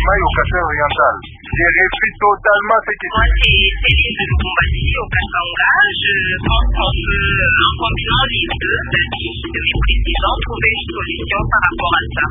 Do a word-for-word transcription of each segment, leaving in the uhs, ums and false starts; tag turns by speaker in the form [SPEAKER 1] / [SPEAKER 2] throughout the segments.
[SPEAKER 1] Mai au Kasai oriental. J'ai repris totalement ce qui...
[SPEAKER 2] Moi, c'est Céline de Lukumbasi au Katanga. Je pense qu'on peut, en combinant les deux, de mes présidents, trouver une solution par rapport à ça.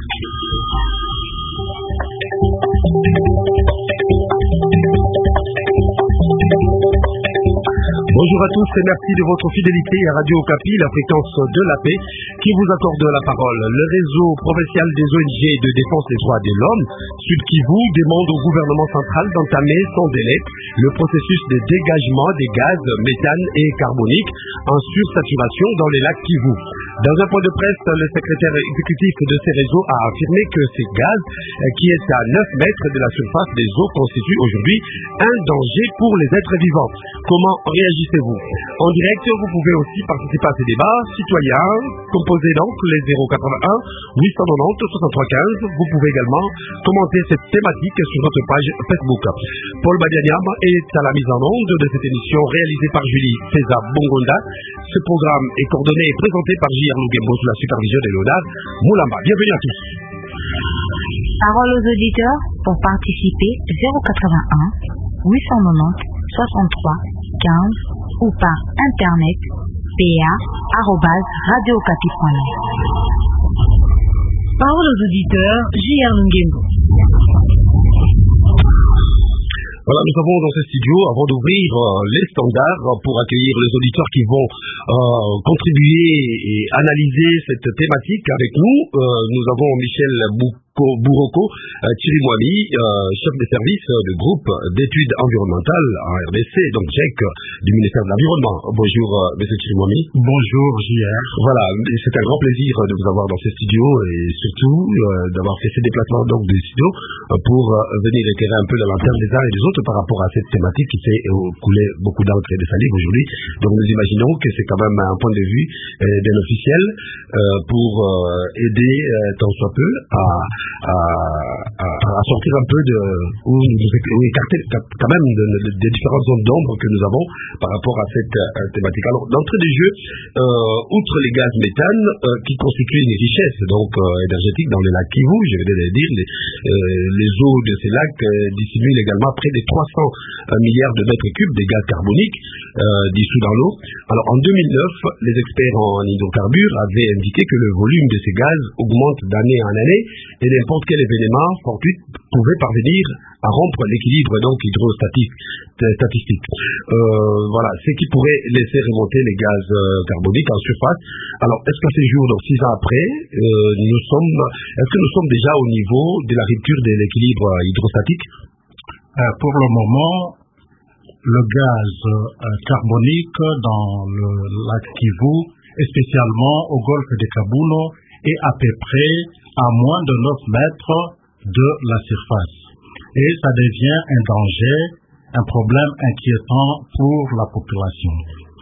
[SPEAKER 3] Bonjour à tous et merci de votre fidélité à Radio Okapi, la fréquence de la paix, qui vous accorde la parole. Le réseau provincial des O N G de défense des droits de l'homme, Sud Kivu, demande au gouvernement central d'entamer sans délai le processus de dégagement des gaz méthane et carbonique en sursaturation dans les lacs Kivu. Dans un point de presse, le secrétaire exécutif de ces réseaux a affirmé que ces gaz, qui est à neuf mètres de la surface des eaux, constituent aujourd'hui un danger pour les êtres vivants. Comment réagissez-vous? En direct, vous pouvez aussi participer à ces débats citoyens. Composez donc les zéro quatre-vingt-un huit cent quatre-vingt-dix soixante-trois quinze. Vous pouvez également commenter cette thématique sur notre page Facebook. Paul Badianiam est à la mise en onde de cette émission réalisée par Julie César Bongonda. Ce programme est coordonné et présenté par J R Lugembo sous la supervision de Léonard Moulamba. Bienvenue à tous.
[SPEAKER 4] Parole aux auditeurs pour participer zéro quatre-vingt-un huit cent quatre-vingt-dix soixante-trois quinze ou par internet p a arobase radio okapi point net. Parole aux auditeurs J R Lugembo.
[SPEAKER 3] Voilà, nous avons dans ce studio, avant d'ouvrir euh, les standards euh, pour accueillir les auditeurs qui vont euh, contribuer et analyser cette thématique avec nous, euh, nous avons Michel Bouroko euh, Chirimwami, euh, chef de service euh, du groupe d'études environnementales en R D C, donc G E C du ministère de l'Environnement. Bonjour, euh, monsieur Chirimwami.
[SPEAKER 5] Bonjour, J R.
[SPEAKER 3] Voilà, c'est un grand plaisir de vous avoir dans ce studio et surtout euh, d'avoir fait ces déplacements donc des studios euh, pour euh, venir éclairer un peu la lanterne des uns et des autres par rapport à cette thématique qui fait euh, couler beaucoup d'encre et de salive aujourd'hui. Donc nous imaginons que c'est quand même un point de vue euh, d'un officiel euh, pour euh, aider euh, tant soit peu à, à, à, à sortir un peu de ou, ou écarter quand même de, de, des différentes zones d'ombre que nous avons par rapport à cette euh, thématique. Alors d'entrée de jeu, euh, outre les gaz méthane euh, qui constituent une richesse donc euh, énergétique dans les lacs Kivu, je vais le dire, les, euh, les eaux de ces lacs euh, dissimulent également près des trois cents milliards de mètres cubes de gaz carbonique euh, dissous dans l'eau. Alors en deux mille neuf, les experts en hydrocarbures avaient indiqué que le volume de ces gaz augmente d'année en année et n'importe quel événement fortuit pouvait parvenir à rompre l'équilibre donc hydrostatique statistique. Euh, voilà, ce qui pourrait laisser remonter les gaz euh, carboniques en surface. Alors est-ce qu'à ces jours, donc six ans après, euh, nous sommes, est-ce que nous sommes déjà au niveau de la rupture de l'équilibre hydrostatique?
[SPEAKER 5] Euh, pour le moment, le gaz euh, carbonique dans le lac Kivu, et spécialement au golfe de Kabuno, est à peu près à moins de neuf mètres de la surface. Et ça devient un danger, un problème inquiétant pour la population.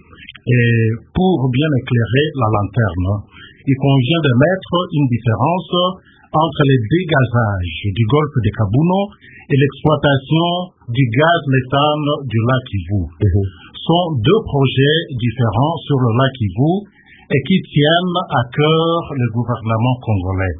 [SPEAKER 5] Et pour bien éclairer la lanterne, il convient de mettre une différence entre les dégazages du golfe de Kabuno et l'exploitation du gaz méthane du lac Kivu.
[SPEAKER 3] Mmh.
[SPEAKER 5] Sont deux projets différents sur le lac Kivu et qui tiennent à cœur le gouvernement congolais.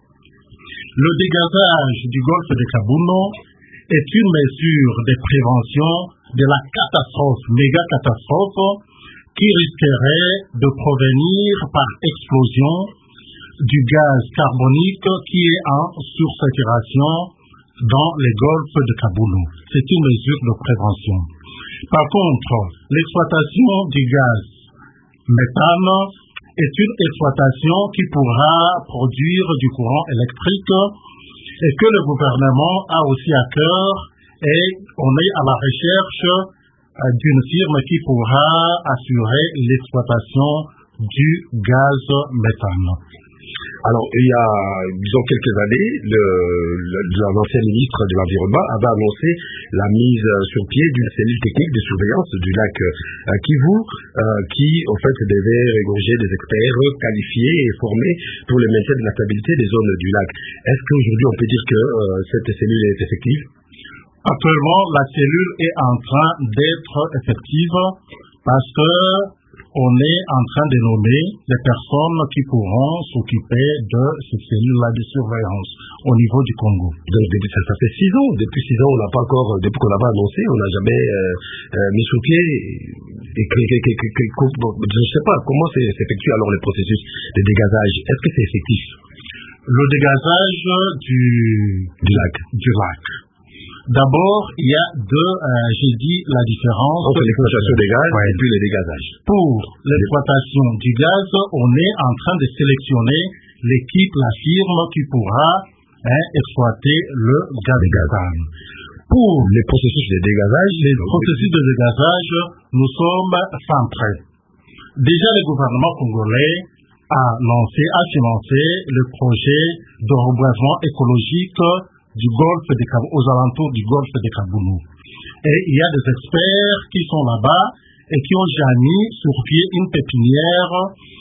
[SPEAKER 5] Le dégazage du golfe de Kabuno est une mesure de prévention de la catastrophe, méga catastrophe, qui risquerait de provenir par explosion du gaz carbonique qui est en sursaturation dans les golfes de Kabuno. C'est une mesure de prévention. Par contre, l'exploitation du gaz méthane est une exploitation qui pourra produire du courant électrique et que le gouvernement a aussi à cœur, et on est à la recherche d'une firme qui pourra assurer l'exploitation du gaz méthane.
[SPEAKER 3] Alors, il y a, disons, quelques années, le, le, l'ancien ministre de l'Environnement avait annoncé la mise sur pied d'une cellule technique de surveillance du lac euh, Kivu, euh, qui, en fait, devait regorger des experts qualifiés et formés pour le maintien de la stabilité des zones du lac. Est-ce qu'aujourd'hui, on peut dire que euh, cette cellule est effective?
[SPEAKER 5] Actuellement, la cellule est en train d'être effective parce que on est en train de nommer les personnes qui pourront s'occuper de ces cellules-là de surveillance au niveau du Congo.
[SPEAKER 3] Donc, depuis, ça, ça fait six ans. Depuis six ans, on n'a pas encore, depuis qu'on n'a pas annoncé, on n'a jamais euh, euh, mis sur pied. Et que, que, que, que, que, je ne sais pas comment s'effectue alors le processus de dégazage. Est-ce que c'est effectif?
[SPEAKER 5] Le dégazage du,
[SPEAKER 3] du lac.
[SPEAKER 5] Du lac. D'abord, il y a deux, euh, j'ai dit la différence
[SPEAKER 3] entre l'exploitation des gaz
[SPEAKER 5] ouais.
[SPEAKER 3] et puis le dégazage.
[SPEAKER 5] Pour l'exploitation du gaz, on est en train de sélectionner l'équipe, la firme qui pourra hein, exploiter le gaz méthane. Pour
[SPEAKER 3] les processus de dégazage,
[SPEAKER 5] les processus de dégazage, nous sommes centrés. Déjà, le gouvernement congolais a lancé, a financé le projet de reboisement écologique du golfe de Kabono, aux alentours du golfe de Kabono. Et il y a des experts qui sont là-bas et qui ont déjà mis sur pied une pépinière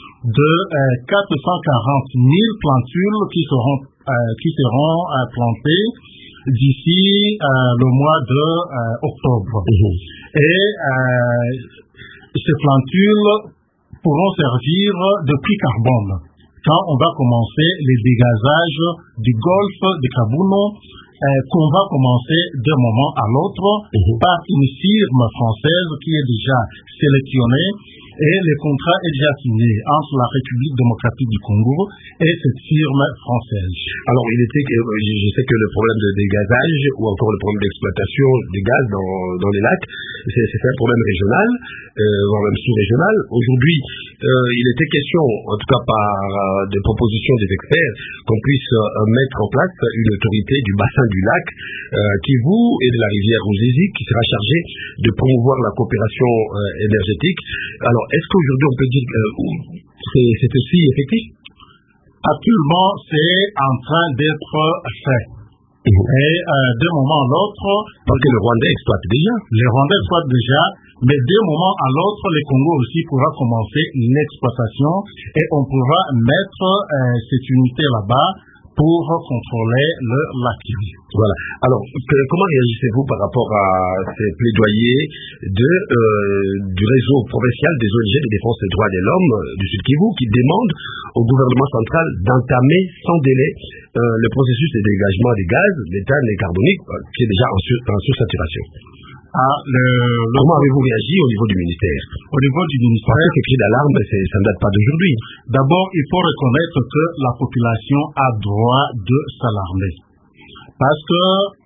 [SPEAKER 5] de euh, quatre cent quarante mille plantules qui seront, euh, qui seront euh, plantées d'ici euh, le mois de euh, octobre. Mmh. Et euh, ces plantules pourront servir de puits carbone quand on va commencer les dégazages du golfe de Kabono, euh, qu'on va commencer d'un moment à l'autre mmh. par une firme française qui est déjà sélectionnée. Et le contrat est déjà signé entre la République démocratique du Congo et cette firme française.
[SPEAKER 3] Alors, il était, je sais que le problème de dégazage ou encore le problème d'exploitation des gaz dans, dans les lacs, c'est, c'est un problème régional, euh, voire même sous-régional. Aujourd'hui, euh, il était question, en tout cas par euh, des propositions des experts, qu'on puisse euh, mettre en place une autorité du bassin du lac euh, Kivu et de la rivière Ruzizi qui sera chargée de promouvoir la coopération euh, énergétique. Alors, est-ce qu'aujourd'hui on peut dire que euh, c'est, c'est aussi effectif?
[SPEAKER 5] Actuellement, c'est en train d'être fait. Mmh. Et euh, d'un moment à l'autre...
[SPEAKER 3] Parce que le Rwandais exploite déjà.
[SPEAKER 5] Le Rwandais exploite déjà, mais d'un moment à l'autre, le Congo aussi pourra commencer l'exploitation et on pourra mettre euh, cette unité là-bas pour contrôler le lac.
[SPEAKER 3] Voilà. Alors, que, comment réagissez-vous par rapport à ces plaidoyers de, euh, du réseau provincial des O N G de défense des droits de l'homme euh, du Sud Kivu qui demande au gouvernement central d'entamer sans délai euh, le processus de dégagement des gaz, méthane et carbonique euh, qui est déjà en, sur, en sursaturation?
[SPEAKER 5] Ah, le, le...
[SPEAKER 3] Comment avez-vous réagi au niveau du ministère?
[SPEAKER 5] Au niveau du ministère,
[SPEAKER 3] parce que ces cris d'alarme, c'est, ça ne date pas d'aujourd'hui.
[SPEAKER 5] D'abord, il faut reconnaître que la population a droit de s'alarmer. Parce que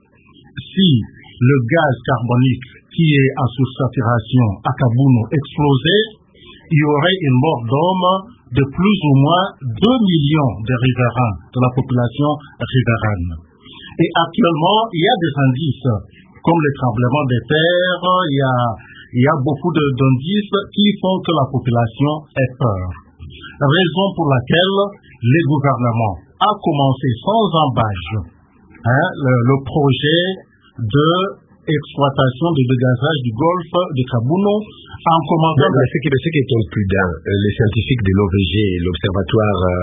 [SPEAKER 5] si le gaz carbonique qui est en sursaturation à Kabono explosait, il y aurait une mort d'hommes de plus ou moins deux millions de riverains, de la population riveraine. Et actuellement, il y a des indices comme les tremblements de terre, il y a, il y a beaucoup de, d'indices qui font que la population ait peur. Raison pour laquelle le gouvernement a commencé sans embâche hein, le, le projet de exploitation de dégazage du golfe de Kabono en commençant...
[SPEAKER 3] Mais ce qui, ce qui est prudent, les scientifiques de l'O V G, l'Observatoire euh,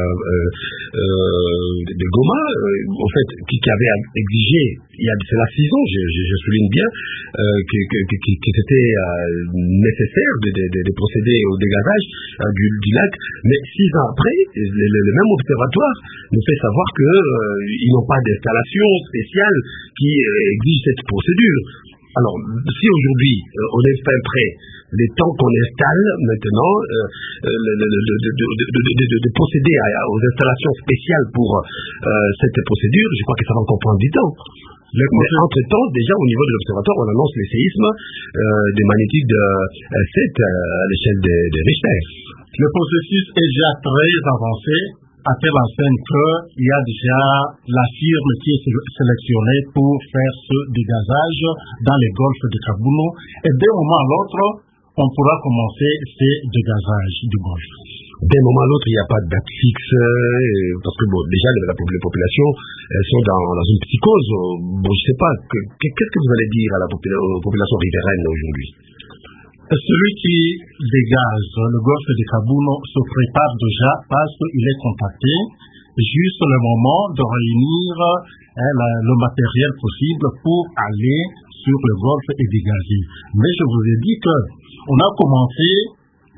[SPEAKER 3] euh, de Goma, euh, en fait, qui, qui avait exigé, il y a cela six ans, je, je, je souligne bien, euh, que, que, que, que c'était euh, nécessaire de, de, de procéder au dégazage euh, du, du lac, mais six ans après, le, le, le même observatoire nous fait savoir qu'ils euh, n'ont pas d'installation spéciale qui euh, exige cette procédure. Alors, si aujourd'hui euh, on est fin prêt, les temps qu'on installe maintenant, euh, euh, de, de, de, de, de, de, de procéder à, aux installations spéciales pour euh, cette procédure, je crois que ça va encore prendre du temps. Mais entre-temps, déjà au niveau de l'observatoire, on annonce les séismes euh, de magnitude de euh, sept euh, à l'échelle de, de Richter.
[SPEAKER 5] Le processus est déjà très avancé, à telle enseigne qu'il y a déjà la firme qui est sélectionnée pour faire ce dégazage dans les golfes de Kabono. Et d'un moment à l'autre, on pourra commencer ces dégazages du golfe.
[SPEAKER 3] D'un moment à l'autre, il n'y a pas de date fixe, euh, parce que bon, déjà, la, la, les populations elles sont dans, dans une psychose. Bon, je ne sais pas, que, que, qu'est-ce que vous allez dire à la popula- aux populations riveraines aujourd'hui?
[SPEAKER 5] Celui qui dégage le golfe de Kabono se prépare déjà parce qu'il est contacté juste le moment de réunir hein, la, le matériel possible pour aller sur le golfe et dégager. Mais je vous ai dit que on a commencé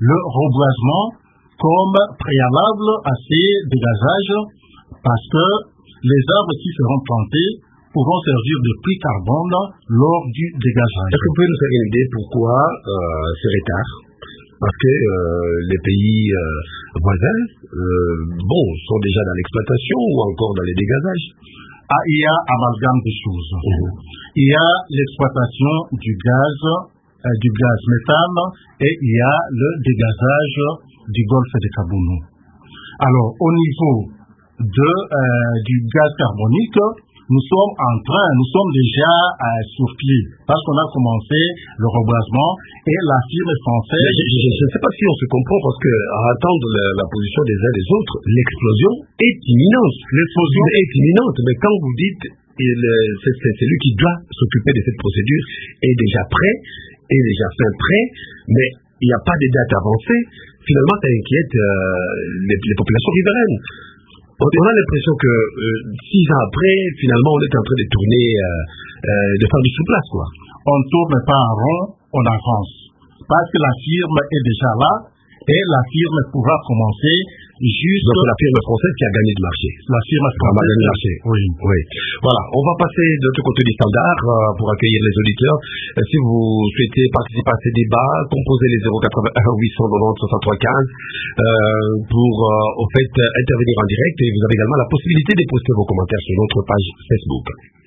[SPEAKER 5] le reboisement comme préalable à ces dégazages, parce que les arbres qui seront plantés pourront servir de puits carbone lors du dégazage.
[SPEAKER 3] Est-ce que vous pouvez nous faire une idée pourquoi euh, ce retard? Parce que euh, les pays euh, voisins euh, bon, sont déjà dans l'exploitation ou encore dans les dégazages.
[SPEAKER 5] Ah, il y a amalgame de choses. Mmh. Il y a l'exploitation du gaz, euh, du gaz méthane, et il y a le dégazage du golfe de Kabounou. Alors, au niveau de, euh, du gaz carbonique, nous sommes en train, nous sommes déjà euh, sur pied, parce qu'on a commencé le reboisement et la firme française.
[SPEAKER 3] Je, je, je ne sais pas si on se comprend, parce que à attendre la, la position des uns des autres, l'explosion est imminente. L'explosion est imminente, mais quand vous dites c'est celui qui doit s'occuper de cette procédure est déjà prêt, est déjà fin prêt, mais il n'y a pas de date avancée. Finalement, ça inquiète euh, les, les populations riveraines. On a l'impression que euh, six ans après, finalement, on est en train de tourner, euh, euh, de faire du sous-place, quoi.
[SPEAKER 5] On ne tourne pas en rond, on avance. Parce que la firme est déjà là, et la firme pourra commencer juste...
[SPEAKER 3] Donc c'est la firme française qui a gagné du marché.
[SPEAKER 5] La firme française
[SPEAKER 3] a gagné du marché.
[SPEAKER 5] Oui.
[SPEAKER 3] oui. Voilà, on va passer de l'autre côté du standard euh, pour accueillir les auditeurs. Euh, si vous souhaitez participer à ces débats, composez les zéro quatre-vingt-un huit cent quatre-vingt-dix soixante-trois quinze euh, pour euh, au fait intervenir en direct, et vous avez également la possibilité de poster vos commentaires sur notre page Facebook.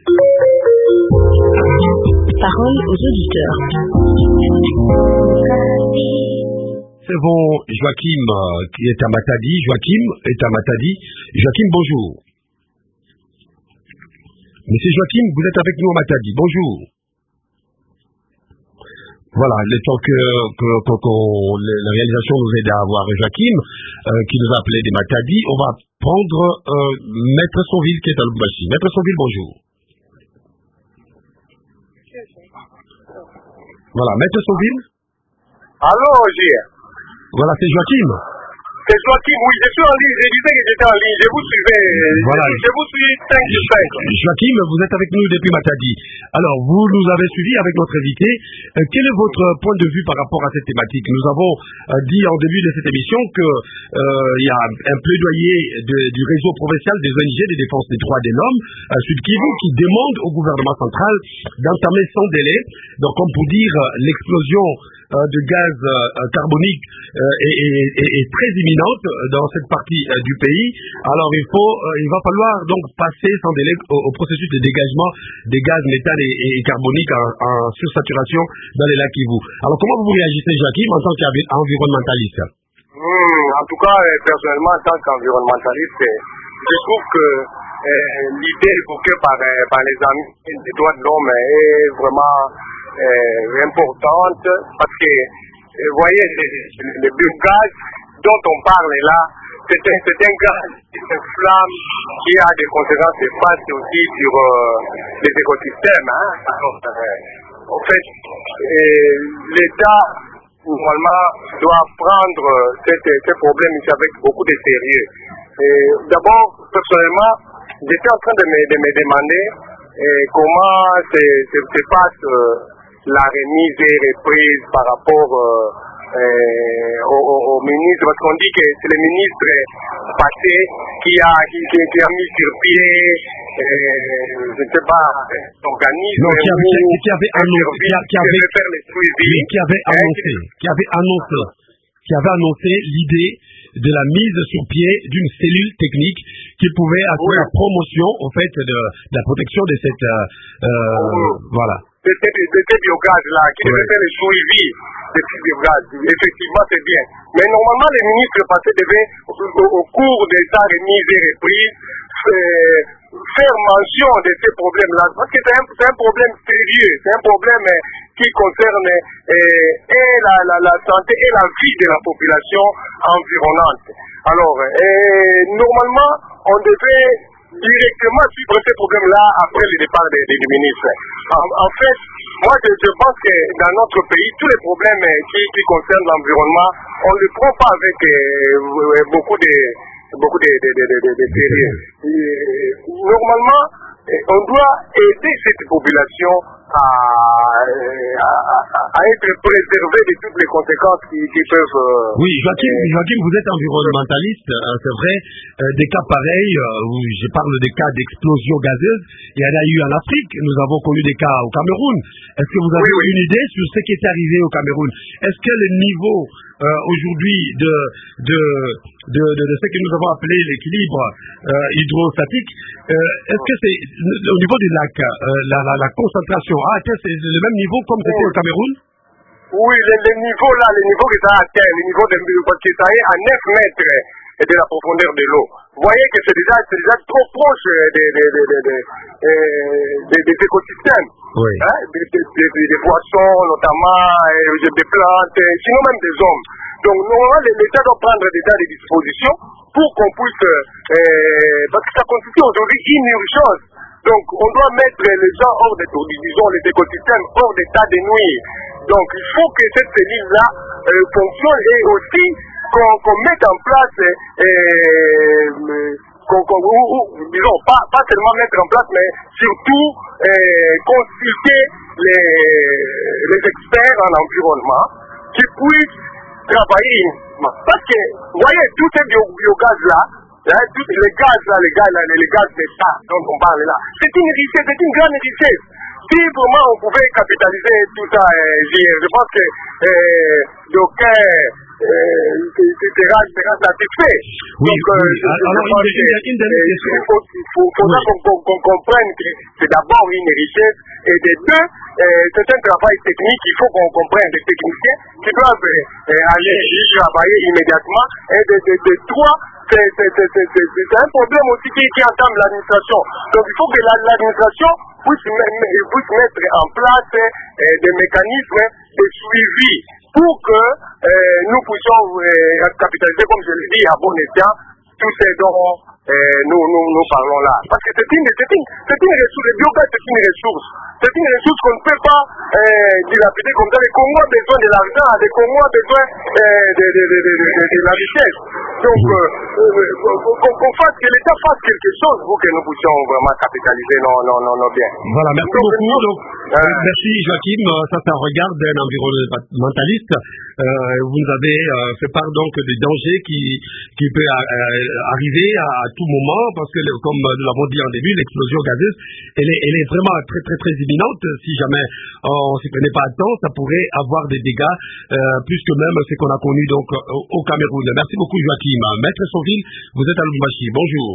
[SPEAKER 4] Parole aux auditeurs.
[SPEAKER 3] C'est bon, Joachim euh, qui est à Matadi. Joachim est à Matadi. Joachim, bonjour. Monsieur Joachim, vous êtes avec nous à Matadi. Bonjour. Voilà, le temps que, que, que, que la réalisation nous aide à avoir Joachim, euh, qui nous a appelé de Matadi, on va prendre euh, Maître Sonville qui est à Lubumbashi. Maître Sonville, bonjour. Voilà, Maître Sonville.
[SPEAKER 1] Allô, Roger.
[SPEAKER 3] Voilà, c'est Joachim.
[SPEAKER 1] C'est Joachim, oui, je suis en ligne, je disais que j'étais en ligne, je vous suivais,
[SPEAKER 3] voilà.
[SPEAKER 1] je, je vous suis cinq sur cinq.
[SPEAKER 3] Joachim, vous êtes avec nous depuis Matadi. Alors, vous nous avez suivi avec notre invité. Euh, quel est votre point de vue par rapport à cette thématique? Nous avons euh, dit en début de cette émission qu'il euh, y a un plaidoyer de, du réseau provincial des O N G de défense des droits de l'homme, euh, Sud Kivu, qui demande au gouvernement central d'entamer sans délai, donc comme pour dire euh, l'explosion euh, de gaz euh, carbonique euh, est, est, est, est très imminente dans cette partie euh, du pays. Alors il faut, euh, il va falloir donc passer sans délai au, au processus de dégagement des gaz méthane et, et carbonique en, en sursaturation dans les lacs Kivu. Alors comment vous réagissez, Joachim, en tant qu'environnementaliste?
[SPEAKER 1] Mmh, en tout cas, euh, personnellement, en tant qu'environnementaliste, euh, je trouve que euh, l'idée évoquée par, euh, par les amis des droits de l'homme est vraiment euh, importante, parce que vous voyez, le biogaz dont on parle là, c'est un, c'est un gaz qui s'inflamme, qui a des conséquences néfastes aussi sur euh, les écosystèmes. Hein. Alors, euh, en fait, euh, l'État, normalement, doit prendre cette, ce problème ici avec beaucoup de sérieux. D'abord, personnellement, j'étais en train de me, de me demander euh, comment se, se, se passe euh, la remise et reprise par rapport euh, euh, au, au, au ministre, parce qu'on dit que c'est le ministre passé qui a, qui, qui, qui a mis sur pied, euh, je ne sais pas, l'organisme
[SPEAKER 3] non, qui avait, qui, qui avait annoncé, qui, qui avait,
[SPEAKER 1] faire les suivis,
[SPEAKER 3] qui avait annoncé, qui avait annoncé, qui avait annoncé l'idée de la mise sur pied d'une cellule technique qui pouvait assurer oui. la promotion, en fait, de, de la protection de cette, euh, euh, oui. voilà.
[SPEAKER 1] De ces biogaz-là, qui oui. devait faire le suivi de ces biogaz. Effectivement, c'est bien. Mais normalement, les ministres passés devaient, au, au cours de sa remise et reprise, euh, faire mention de ces problèmes-là. Parce que c'est un, c'est un problème sérieux, c'est un problème euh, qui concerne euh, et la, la, la santé et la vie de la population environnante. Alors, euh, normalement, on devait directement suivre ces problèmes-là après le départ des, des ministres. En, en fait, moi je, je pense que dans notre pays, tous les problèmes qui, qui concernent l'environnement, on ne les prend pas avec euh, beaucoup de beaucoup de, de, de, de, de, de sérieux. Normalement, on doit aider cette population à, à à, à être préservé de toutes les conséquences qui, qui peuvent... Euh,
[SPEAKER 3] oui, Joachim, euh, Joachim, vous êtes environnementaliste, euh, c'est vrai, euh, des cas pareils, euh, où je parle des cas d'explosion gazeuse, il y en a eu en Afrique, nous avons connu des cas au Cameroun. Est-ce que vous avez oui, oui. une idée sur ce qui est arrivé au Cameroun? Est-ce que le niveau euh, aujourd'hui de, de, de, de, de ce que nous avons appelé l'équilibre euh, hydrostatique, euh, est-ce que c'est au niveau du lac, euh, la, la, la concentration a atteint le même niveau comme c'était oui. au Cameroun?
[SPEAKER 1] Oui, le, le niveau là, le niveau que ça a atteint, le niveau de parce que ça est à neuf mètres de la profondeur de l'eau. Vous voyez que c'est déjà, c'est déjà trop proche des, des, des, des, des, des, des écosystèmes,
[SPEAKER 3] oui.
[SPEAKER 1] hein, des, des, des, des poissons notamment, des plantes, sinon même des hommes. Donc normalement l'État doit prendre déjà des dispositions pour qu'on puisse, euh, parce que ça constitue aujourd'hui une urgence. Donc on doit mettre les gens hors des disons les écosystèmes hors d'état de nuire. Donc il faut que cette cellule-là euh, fonctionne et aussi qu'on qu'on mette en place, euh, qu'on, qu'on, ou, ou, disons, pas, pas seulement mettre en place, mais surtout euh, consulter les, les experts en environnement qui puissent travailler. Parce que, vous voyez, tous ces bio, biogaz-là, hein, tous les gaz là, les gaz là, les gaz d'État dont on parle là, c'est une richesse, c'est une grande richesse. Si vraiment on pouvait capitaliser tout ça, euh, je pense que euh, d'aucuns sera satisfait.
[SPEAKER 3] Oui,
[SPEAKER 1] donc,
[SPEAKER 3] oui.
[SPEAKER 1] Euh, je,
[SPEAKER 3] alors,
[SPEAKER 1] je pense
[SPEAKER 3] une, une, une dernière question.
[SPEAKER 1] Il faut, il faut, faudra oui. qu'on, qu'on comprenne que c'est d'abord une richesse, et de deux, euh, c'est un travail technique, il faut qu'on comprenne des techniciens qui doivent euh, aller y travailler immédiatement, et de, de, de trois, c'est, c'est, c'est, c'est, c'est, c'est un problème aussi qui, qui entame l'administration. Donc il faut que la, l'administration puisse, puisse mettre en place euh, des mécanismes de suivi pour que euh, nous puissions euh, capitaliser, comme je l'ai dit, à bon escient, tout ce dont euh, nous, nous, nous parlons là. Parce que c'est une, c'est une, c'est une ressource, le biogaz c'est une ressource. C'est une ressource qu'on ne peut pas euh, dilapider comme ça. Le Congo a besoin de l'argent, le Congo a besoin euh, de, de, de, de, de, de la richesse. Donc, euh, euh, qu'on, qu'on fasse, que l'État fasse quelque chose pour que nous puissions vraiment capitaliser nos, nos, nos, nos biens.
[SPEAKER 3] Voilà, merci donc, beaucoup. Donc, euh, merci Joachim. Ça, ça regarde d'un environnementaliste. Euh, vous nous avez euh, fait part donc des dangers qui, qui peut euh, arriver à, à tout moment, parce que comme nous l'avons dit en début, l'explosion gazeuse, elle est, elle est vraiment très très très imminente. Si jamais on ne s'y prenait pas à temps, ça pourrait avoir des dégâts, euh, plus que même ce qu'on a connu donc au, au Cameroun. Merci beaucoup Joachim. Maître Sauville, vous êtes à Lubumbashi. Bonjour.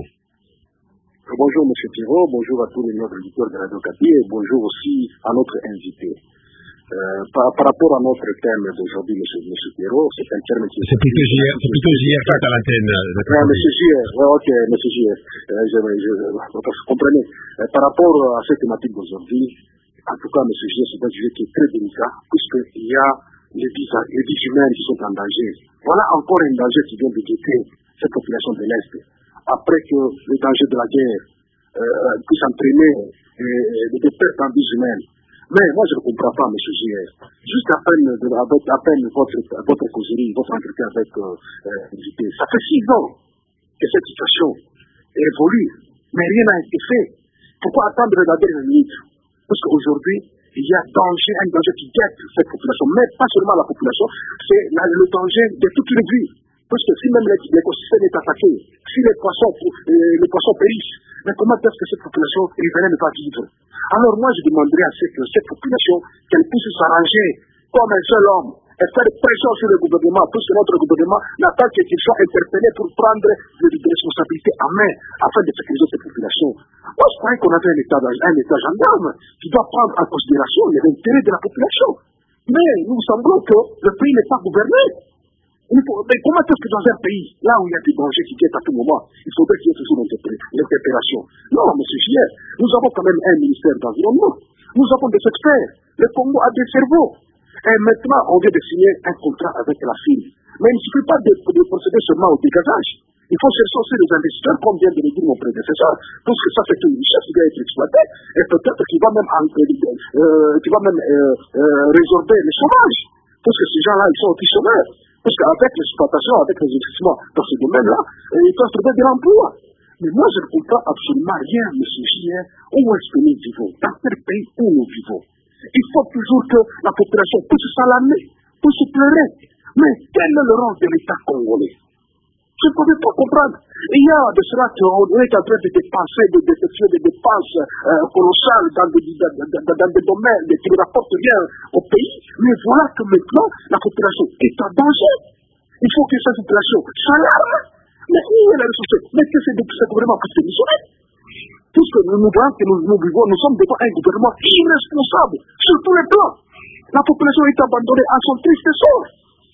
[SPEAKER 6] Bonjour M. Thiraud, bonjour à tous les auditeurs de Radio Okapi et bonjour aussi à notre invité. Euh, par, par rapport à notre thème d'aujourd'hui, M. Thiraud, c'est un terme qui...
[SPEAKER 3] C'est plutôt J R, c'est plutôt J R qui est à l'antenne.
[SPEAKER 6] Ah, M. J R, ouais, ok, M. J R. Euh, je, je, vous comprenez. Euh, par rapport à cette thématique d'aujourd'hui, en tout cas, M. J R, c'est un sujet qui est très délicat, puisqu'il y a les vies, les vies humaines qui sont en danger. Voilà encore un danger qui vient de guetter cette population de l'Est. Après que le danger de la guerre euh, puisse entraîner euh, des pertes en vies humaines. Mais moi, je ne comprends pas, M. J R. Juste à peine, de, avec, à peine votre, votre causerie, votre entretien avec l'invité, euh, ça fait six ans que cette situation évolue, mais rien n'a été fait. Pourquoi attendre la dernière minute? Parce qu'aujourd'hui, il y a danger, un danger qui guette cette population, mais pas seulement la population, c'est la, le danger de toute une vie. Parce que si même l'écosystème est attaqué, si les poissons, euh, les poissons périssent, mais comment est-ce que cette population riveraine ne va vivre? Alors moi, je demanderais à ce que cette population, qu'elle puisse s'arranger comme un seul homme et faire pression sur le gouvernement, parce que notre gouvernement n'attend que qu'il soit interpellé pour prendre les responsabilités en main afin de sécuriser cette population. Moi, je croyais qu'on avait un état, un état gendarme qui doit prendre en considération les intérêts de la population. Mais nous semblons que le pays n'est pas gouverné. Il faut, mais comment est-ce que dans un pays, là où il y a des dangers qui guettent à tout moment, il faudrait qu'il y ait toujours l'interpellation? Non, M. J R, nous avons quand même un ministère d'environnement. Nous avons des experts. Le Congo a des cerveaux. Et maintenant, on vient de signer un contrat avec la firme. Mais il ne suffit pas de, de procéder seulement au dégazage. Il faut chercher aussi les investisseurs, comme vient de le dire mon prédécesseur, parce que ça, c'est une richesse qui doit être exploitée, et peut-être qu'il va même, euh, qu'il va même euh, euh, résorber le chômage. Parce que ces gens-là, ils sont aussi chômeurs. Parce qu'avec l'exploitation, avec les investissements dans ce domaine-là, ils peuvent trouver de l'emploi. Mais moi, je ne comprends absolument rien, M. J R. Où est-ce que nous vivons? Dans quel pays où nous vivons? Il faut toujours que la population puisse s'alarmer, puisse pleurer. Mais quel est le rôle de l'État congolais? Je ne pouvais pas comprendre. Il y a de cela qu'on est en train de dépenser, de d'effectuer des dépenses euh, colossales dans des, dans, dans, dans des domaines qui ne rapportent rien au pays. Mais voilà que maintenant, la population est en danger. Il faut que cette population s'alarme. Mais où est la ressource? Mais que c'est ce gouvernement qui s'est missionné? Puisque nous nous voyons que nous, nous vivons, nous sommes devant un gouvernement irresponsable sur tous les plans. La population est abandonnée à son triste sort.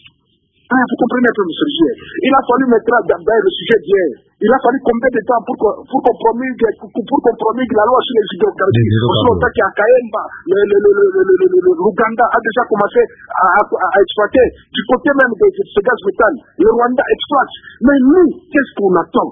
[SPEAKER 6] Ah, vous comprenez un peu, M. Gier. Il a fallu mettre d'abord le sujet d'hier. Il a fallu combien de temps pour, pour qu'on promulgue, pour, pour qu'on promulgue la loi sur les hydrocarbures. Aussi longtemps qu'à Kaemba, le, le, le, le, le, le, le, l'Ouganda a déjà commencé à, à, à exploiter. Du côté même de, de ce gaz méthane, le Rwanda exploite. Mais nous, qu'est-ce qu'on attend?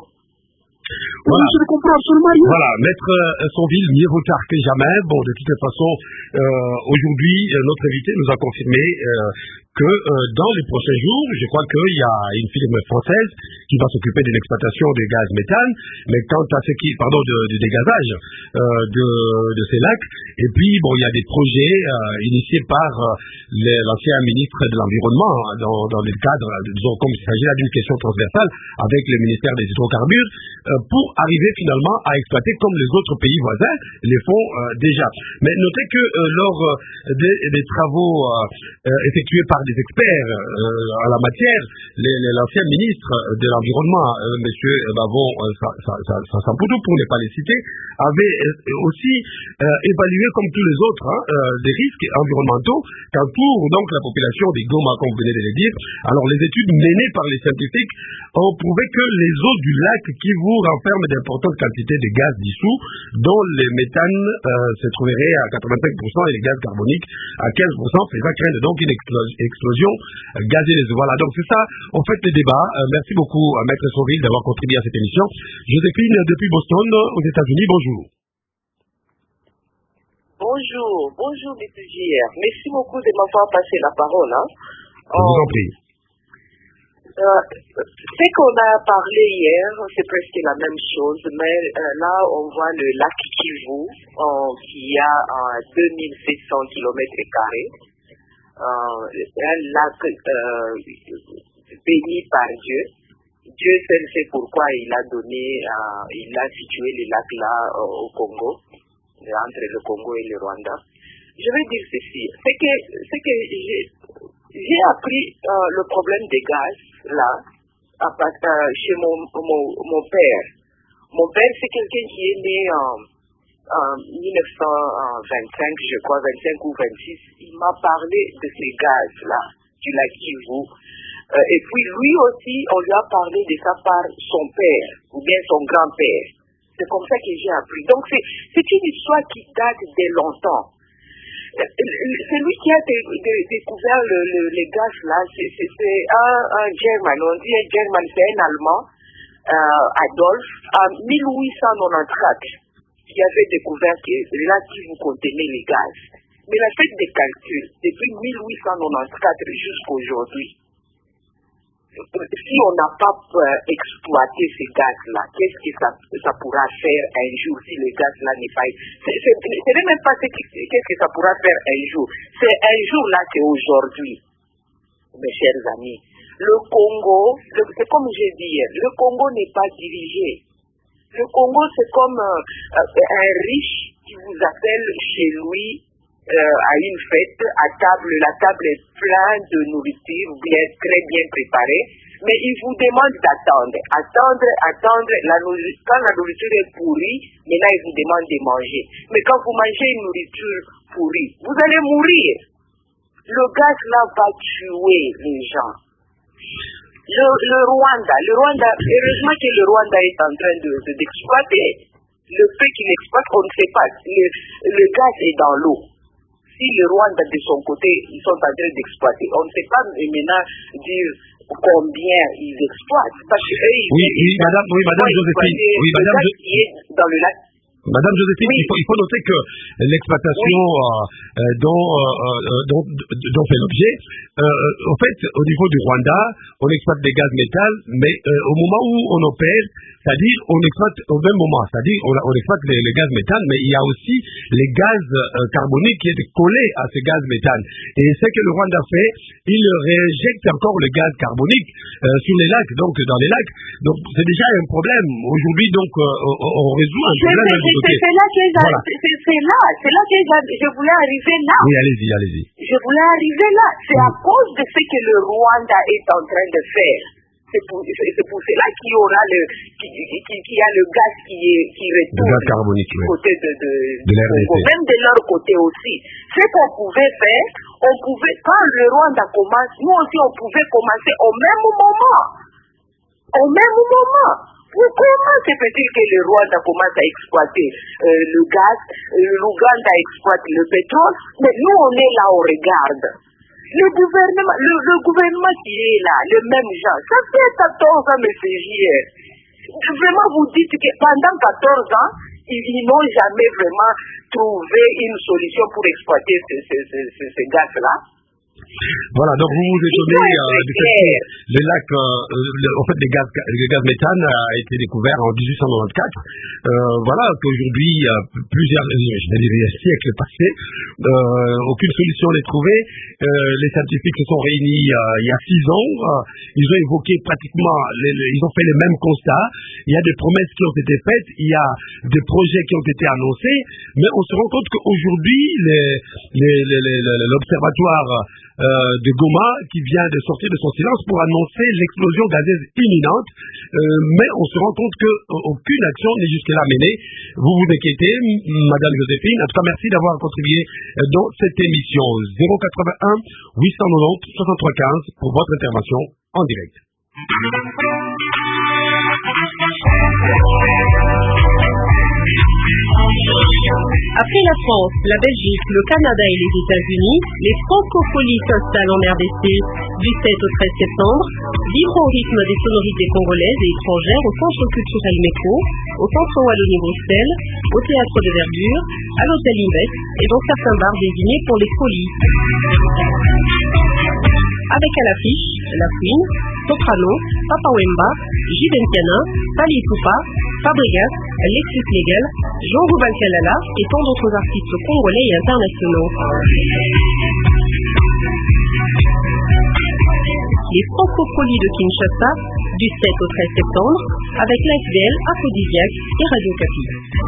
[SPEAKER 3] Voilà.
[SPEAKER 6] Je ne comprends absolument rien.
[SPEAKER 3] Voilà, Maître Sonville, mieux vaut tard que jamais. Bon, de toute façon, euh, aujourd'hui, notre invité nous a confirmé euh, que euh, dans les prochains jours, je crois qu'il y a une firme française qui va s'occuper de l'exploitation des gaz méthane, mais quant à ce qui, pardon, de, de dégazage euh, de, de ces lacs, et puis bon, il y a des projets euh, initiés par euh, les, l'ancien ministre de l'Environnement hein, dans, dans le cadre, disons, comme il s'agit là d'une question transversale avec le ministère des Hydrocarbures, euh, pour arriver finalement à exploiter comme les autres pays voisins les font euh, déjà. Mais notez que euh, lors euh, des, des travaux euh, euh, effectués par des experts euh, en la matière, les, les, l'ancien ministre de l'Environnement, euh, M. Bavon euh, Samputu, pour ne pas les citer, avait euh, aussi euh, évalué comme tous les autres hein, euh, des risques environnementaux qu'entoure donc la population des Goma, comme vous venez de le dire. Alors les études menées par les scientifiques ont prouvé que les eaux du lac Kivu renferment d'importantes quantités de gaz dissous, dont le méthane euh, se trouverait à quatre-vingt-cinq pour cent et les gaz carboniques à quinze pour cent, faisant craindre donc une explosion, explosion euh, gazeuse. Voilà, donc c'est ça, en fait, le débat. Euh, merci beaucoup à Maître Sonville d'avoir contribué à cette émission. Joséphine, depuis Boston, aux États-Unis, bonjour.
[SPEAKER 7] Bonjour, bonjour, M. Gier. Merci beaucoup de m'avoir passé la parole. Hein.
[SPEAKER 3] Je vous en prie.
[SPEAKER 7] Euh, ce qu'on a parlé hier, c'est presque la même chose, mais euh, là, on voit le lac Kivu, euh, qui a euh, deux mille sept cents kilomètres carrés. Euh, un lac euh, béni par Dieu. Dieu seul sait pourquoi il a donné, euh, il a situé le lac là euh, au Congo, entre le Congo et le Rwanda. Je vais dire ceci, c'est que, c'est que j'ai, j'ai appris euh, le problème des gaz là, à, euh, chez mon, mon, mon père. Mon père, c'est quelqu'un qui est né en, en mille neuf cent vingt-cinq, je crois, vingt-cinq ou vingt-six. Il m'a parlé de ces gaz-là, du lac Kivu. Euh, et puis lui aussi, on lui a parlé de ça par son père, ou bien son grand-père. C'est comme ça que j'ai appris. Donc c'est, c'est une histoire qui date de longtemps. Celui qui a dé, dé, découvert le, le, les gaz là, c'est, c'est, c'est un, un German, on dit un German, c'est un Allemand, euh, Adolphe, en mille huit cent quatre-vingt-quatre, qui avait découvert que là qui vous contenait les gaz. Mais la fête des calculs, depuis mille huit cent quatre-vingt-quatre jusqu'à aujourd'hui, si on n'a pas euh, exploité ces gaz-là, qu'est-ce que ça, ça pourra faire un jour si le gaz-là n'est pas... C'est, c'est, ce n'est même pas ce que, qu'est-ce que ça pourra faire un jour. C'est un jour-là, c'est aujourd'hui, mes chers amis. Le Congo, le, c'est comme j'ai dit hier, le Congo n'est pas dirigé. Le Congo, c'est comme euh, un riche qui vous appelle chez lui Euh, à une fête, à table, la table est pleine de nourriture, bien, très bien préparée, mais il vous demande d'attendre, attendre, attendre, la nourriture, quand la nourriture est pourrie, maintenant il vous demande de manger. Mais quand vous mangez une nourriture pourrie, vous allez mourir. Le gaz là va tuer les gens. Le, le Rwanda, le Rwanda, heureusement que le Rwanda est en train de, de, d'exploiter. Le fait qu'il exploite, on ne sait pas, le, le gaz est dans l'eau. Si le Rwanda de son côté, ils sont en train d'exploiter, on ne sait pas maintenant dire combien ils exploitent. Parce que eux, ils
[SPEAKER 3] oui, oui, madame, oui, madame Joséphine, oui, madame,
[SPEAKER 7] le qui est dans le lac.
[SPEAKER 3] Madame Joséphine, oui. il, faut, il faut noter que l'exploitation oui. euh, dont, euh, dont, dont fait l'objet, euh, en fait, au niveau du Rwanda, on exploite des gaz métal, mais euh, au moment où on opère, c'est-à-dire on exploite au même moment, c'est-à-dire on, on exploite les, les gaz méthane, mais il y a aussi les gaz euh, carboniques qui étaient collés à ces gaz méthane. Et c'est que le Rwanda fait, il réinjecte encore le gaz carbonique euh, sur les lacs, donc dans les lacs. Donc c'est déjà un problème. Aujourd'hui, donc euh, on, on résout un problème de côté.
[SPEAKER 7] C'est là que voilà. c'est là, c'est là que je voulais arriver là.
[SPEAKER 3] Oui, allez-y, allez-y.
[SPEAKER 7] Je voulais arriver là. C'est à cause de ce que le Rwanda est en train de faire. C'est pour, c'est pour cela qu'il y aura le, qu'il y a le gaz qui, est, qui retourne
[SPEAKER 3] gaz carbonique,
[SPEAKER 7] du
[SPEAKER 3] oui.
[SPEAKER 7] côté de, de,
[SPEAKER 3] de l'R D C.
[SPEAKER 7] Même de leur côté aussi. Ce qu'on pouvait faire, on pouvait, quand le Rwanda commence, nous aussi on pouvait commencer au même moment. Au même moment. Comment se fait-il que le Rwanda commence à exploiter euh, le gaz, euh, l'Ouganda exploite le pétrole, mais nous on est là, on regarde. Le gouvernement, le, le gouvernement qui est là, le même genre, ça fait quatorze ans, M. J R. Vraiment, vous dites que pendant quatorze ans, ils, ils n'ont jamais vraiment trouvé une solution pour exploiter ce, ce, ce, ce, ce gaz-là.
[SPEAKER 3] Voilà, donc vous vous étonnez euh, du fait que le lac, euh, le, en fait, les gaz, le gaz méthane a été découvert en dix-huit cent quatre-vingt-quatre. Euh, voilà, qu'aujourd'hui, euh, plusieurs, je vais dire, des siècles passés, euh, aucune solution n'est trouvée. Euh, les scientifiques se sont réunis euh, il y a six ans. Euh, ils ont évoqué pratiquement, les, les, ils ont fait les mêmes constats. Il y a des promesses qui ont été faites, il y a des projets qui ont été annoncés, mais on se rend compte qu'aujourd'hui, les, les, les, les, l'observatoire Euh, de Goma qui vient de sortir de son silence pour annoncer l'explosion gazeuse imminente, euh, mais on se rend compte qu'aucune action n'est jusque-là menée. Vous vous inquiétez, Madame Joséphine. En tout cas, merci d'avoir contribué dans cette émission. zéro quatre-vingt-un huit cent quatre-vingt-dix soixante-trois quinze pour votre intervention en direct.
[SPEAKER 8] Après la France, la Belgique, le Canada et les États-Unis, les francopholies s'installent en R D C du sept au treize septembre, vibrant au rythme des sonorités congolaises et étrangères au Centre culturel MECO, au Centre Wallonie-Bruxelles, au Théâtre de Verdure, à l'Hôtel Invest et dans certains bars désignés pour les folies. Avec à l'affiche La Queen, Soprano, Papa Wemba, Jivenkiana, Fali Poupa, Fabregas, Lexus Legal, Jean Rouval Kalala et tant d'autres artistes congolais et internationaux. Les francopholies de Kinshasa du sept au treize septembre avec l'A F D L, Aphrodisiaque et Radio Kapi.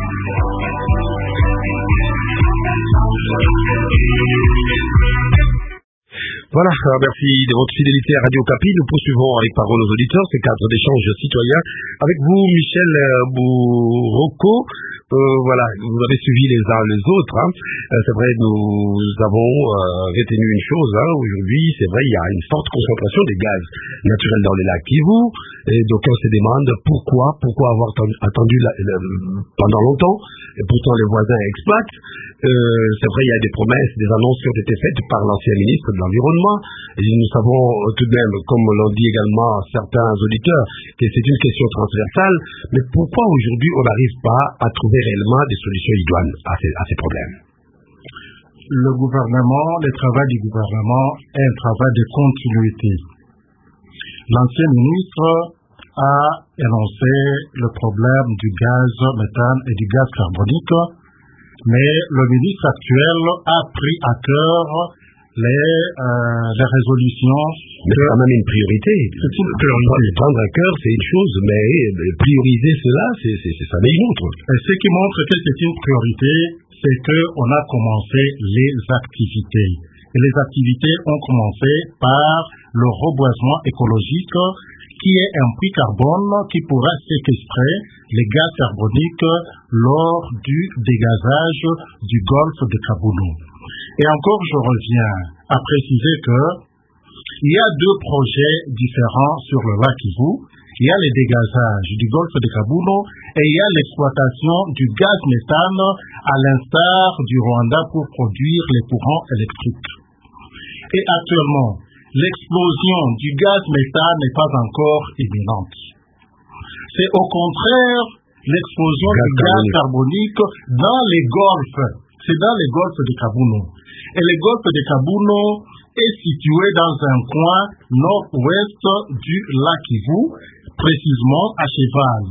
[SPEAKER 3] Voilà, merci de votre fidélité à Radio Kapi. Nous poursuivons avec parole aux auditeurs ces cadres d'échange citoyens. Avec vous, Michel Bouroko. Euh, voilà, vous avez suivi les uns les autres. Hein. Euh, c'est vrai, nous avons euh, retenu une chose. Hein. Aujourd'hui, c'est vrai, il y a une forte concentration des gaz naturels dans les lacs Kivu. Et donc, on se demande pourquoi, pourquoi avoir attendu la, la, pendant longtemps. Et pourtant, les voisins exploitent. Euh, c'est vrai, il y a des promesses, des annonces qui ont été faites par l'ancien ministre de l'Environnement. Et nous savons tout de même, comme l'ont dit également certains auditeurs, que c'est une question transversale. Mais pourquoi aujourd'hui on n'arrive pas à trouver réellement des solutions idoines à ces, à ces problèmes?
[SPEAKER 5] Le gouvernement, le travail du gouvernement est un travail de continuité. L'ancien ministre a énoncé le problème du gaz méthane et du gaz carbonique, mais le ministre actuel a pris à cœur les, euh, les résolutions.
[SPEAKER 3] Mais c'est quand même une priorité.
[SPEAKER 5] C'est une priorité.
[SPEAKER 3] Prendre à cœur, c'est une chose, mais prioriser cela, c'est, c'est, c'est ça, mais une autre.
[SPEAKER 5] Et ce qui montre que c'est une priorité, c'est qu'on a commencé les activités. Et les activités ont commencé par le reboisement écologique, qui est un puits carbone qui pourra séquestrer les gaz carboniques lors du dégazage du golfe de Kaboulou. Et encore, je reviens à préciser que il y a deux projets différents sur le lac Kivu. Il y a le dégazage du golfe de Kaboulou et il y a l'exploitation du gaz méthane à l'instar du Rwanda pour produire les courants électriques. Et actuellement, l'explosion du gaz méthane n'est pas encore imminente. C'est au contraire l'explosion du gaz carbonique dans les golfes. C'est dans les golfes de Kaboulou. Et le golfe de Kaboulou est situé dans un coin nord-ouest du lac Kivu, précisément à cheval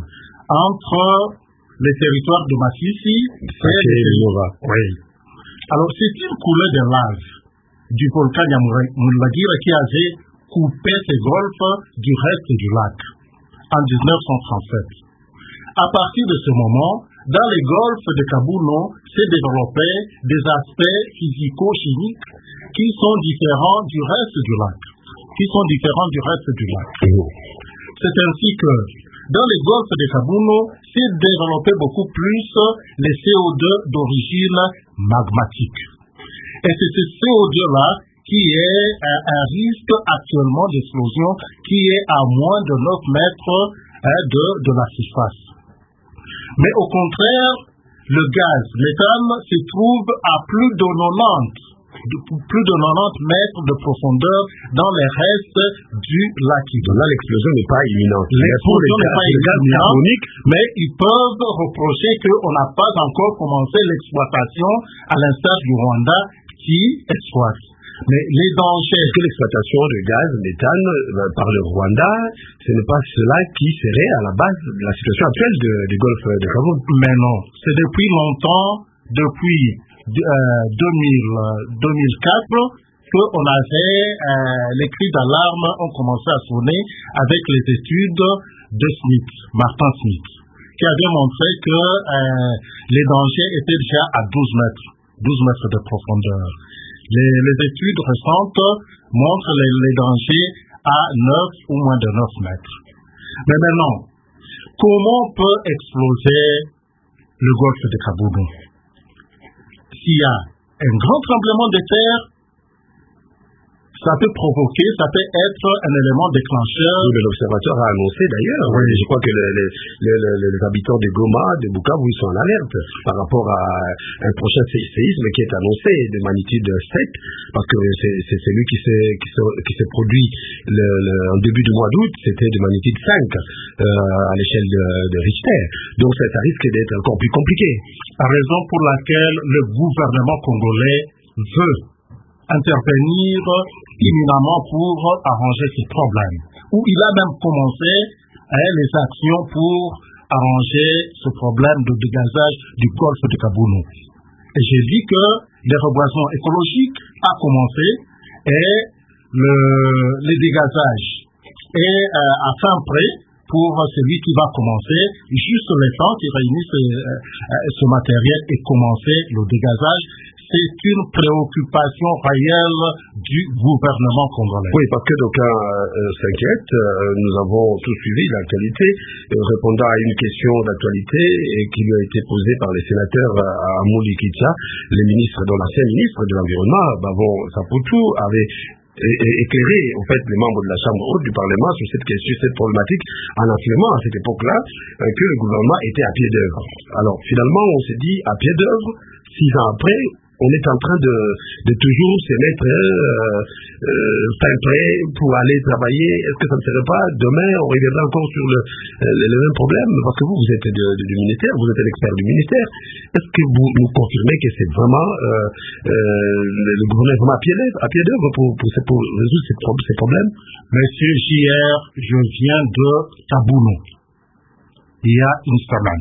[SPEAKER 5] entre les territoires de Masisi et les
[SPEAKER 3] Oui.
[SPEAKER 5] Alors, c'est une coulée de lave du volcan Nyamulagira qui avait coupé ces golfes du reste du lac en dix-neuf cent trente-sept. À partir de ce moment, dans les golfes de Kabuno s'est développé des aspects physico-chimiques qui sont différents du reste du lac, qui sont différents du reste du lac. C'est ainsi que dans les golfes de Kabuno s'est développé beaucoup plus les C O deux d'origine magmatique. Et c'est ce C O deux-là qui est un, un risque actuellement d'explosion qui est à moins de neuf mètres hein, de, de la surface. Mais au contraire, le gaz méthane se trouve à plus de quatre-vingt-dix, de, plus de quatre-vingt-dix mètres de profondeur dans les restes du lac.
[SPEAKER 3] Donc là, l'explosion n'est pas imminente.
[SPEAKER 5] L'explosion n'est pas imminente, mais ils peuvent reprocher qu'on n'a pas encore commencé l'exploitation à l'instar du Rwanda qui exploite. Mais les dangers
[SPEAKER 3] que l'exploitation de gaz méthane euh, par le Rwanda, ce n'est pas cela qui serait à la base de la situation actuelle de, du golfe de Kaboun.
[SPEAKER 5] Mais non, c'est depuis longtemps, depuis euh, deux mille quatre, qu'on avait, euh, les cris d'alarme ont commencé à sonner avec les études de Smith, Martin Smith, qui avait montré que euh, les dangers étaient déjà à douze mètres, douze mètres de profondeur. Les, les études récentes montrent les, les dangers à neuf ou moins de neuf mètres. Mais maintenant, comment peut exploser le golfe de Kaboun? S'il y a un grand tremblement de terre, ça peut provoquer, ça peut être un élément déclencheur.
[SPEAKER 3] Oui, l'observateur a annoncé d'ailleurs. Oui. Je crois que les, les, les, les habitants de Goma, de Bukavu, ils sont en alerte par rapport à un prochain séisme qui est annoncé de magnitude sept, parce que c'est celui qui s'est qui qui s'est produit le, le, en début du mois d'août, c'était de magnitude cinq euh, à l'échelle de, de Richter. Donc ça, ça risque d'être encore plus compliqué.
[SPEAKER 5] La raison pour laquelle le gouvernement congolais veut intervenir imminemment pour arranger ces problèmes. Où il a même commencé hein, les actions pour arranger ce problème de dégazage du golfe de Kaboun. Et j'ai dit que le reboisement écologique a commencé et le, le dégazage est euh, à fin prêt pour celui qui va commencer, juste le temps qu'il réunisse ce, euh, ce matériel et commencer le dégazage. C'est une préoccupation réelle du gouvernement congolais.
[SPEAKER 3] Oui, parce que d'aucuns euh, s'inquiètent. Euh, nous avons tout suivi l'actualité, euh, répondant à une question d'actualité et qui lui a été posée par les sénateurs à Amouli Kitcha, les ministres, dont l'ancien ministre de l'Environnement, Bavon Saputu, avait éclairer en fait les membres de la Chambre haute du Parlement sur cette question, cette problématique, en affirmant à cette époque-là euh, que le gouvernement était à pied d'œuvre. Alors finalement, on s'est dit à pied d'œuvre, six ans après, on est en train de, de toujours se mettre euh, euh, fin prêt pour aller travailler. Est-ce que ça ne serait pas demain, on reviendra encore sur le, le, le même problème? Parce que vous, vous êtes de, de, du ministère, vous êtes l'expert du ministère. Est-ce que vous nous confirmez que c'est vraiment euh, euh, le, le gouvernement est vraiment à pied d'œuvre, à pied d'œuvre pour, pour, pour résoudre ces, ces problèmes?
[SPEAKER 5] Monsieur J R, je viens de Kaboun. Il y a une semaine.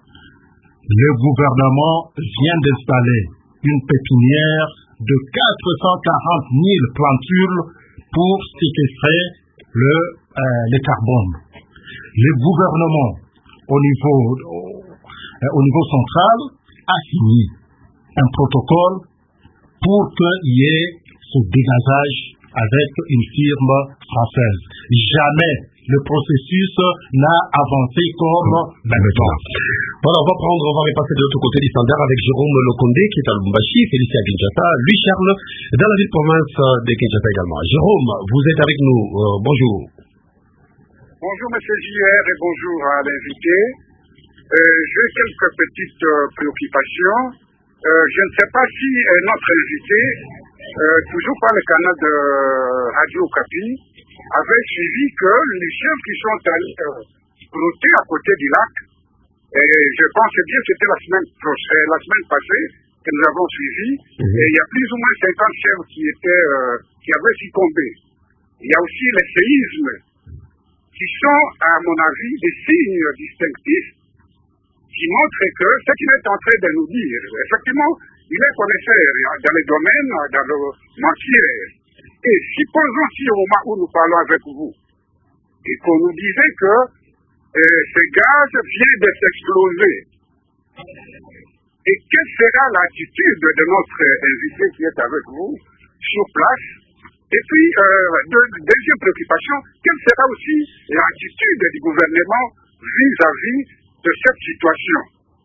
[SPEAKER 5] Le gouvernement vient d'installer une pépinière de quatre cent quarante mille plantules pour séquestrer le, euh, le carbone. Le gouvernement, au niveau, euh, au niveau central, a signé un protocole pour qu'il y ait ce dégazage avec une firme française. Jamais le processus n'a avancé comme maintenant.
[SPEAKER 3] Voilà, on va prendre, on va repasser de l'autre côté du standard avec Jérôme Lokondé qui est à Lubumbashi, Félicie à Kinshasa, Louis Charles dans la ville-province de Kinshasa également. Jérôme, vous êtes avec nous. Euh, bonjour.
[SPEAKER 9] Bonjour Monsieur J R et bonjour à l'invité. Euh, J'ai quelques petites euh, préoccupations. Euh, je ne sais pas si euh, notre invité, euh, toujours par le canal de Radio Okapi, avait suivi que les chefs qui sont allés euh, brouter à côté du lac, et je pense bien que c'était la semaine prochaine, la semaine passée que nous avons suivi, mm-hmm. Et il y a plus ou moins cinquante chefs qui étaient, euh, qui avaient succombé. Il y a aussi les séismes qui sont, à mon avis, des signes distinctifs qui montre que ce qu'il est en train de nous dire, effectivement, il est connaisseur dans les domaines, dans le matière. Et supposons si au moment où nous parlons avec vous, et qu'on nous disait que euh, ce gaz vient de s'exploser, et quelle sera l'attitude de notre invité qui est avec vous sur place? Et puis, euh, de, deuxième préoccupation, quelle sera aussi l'attitude du gouvernement vis-à-vis de cette situation?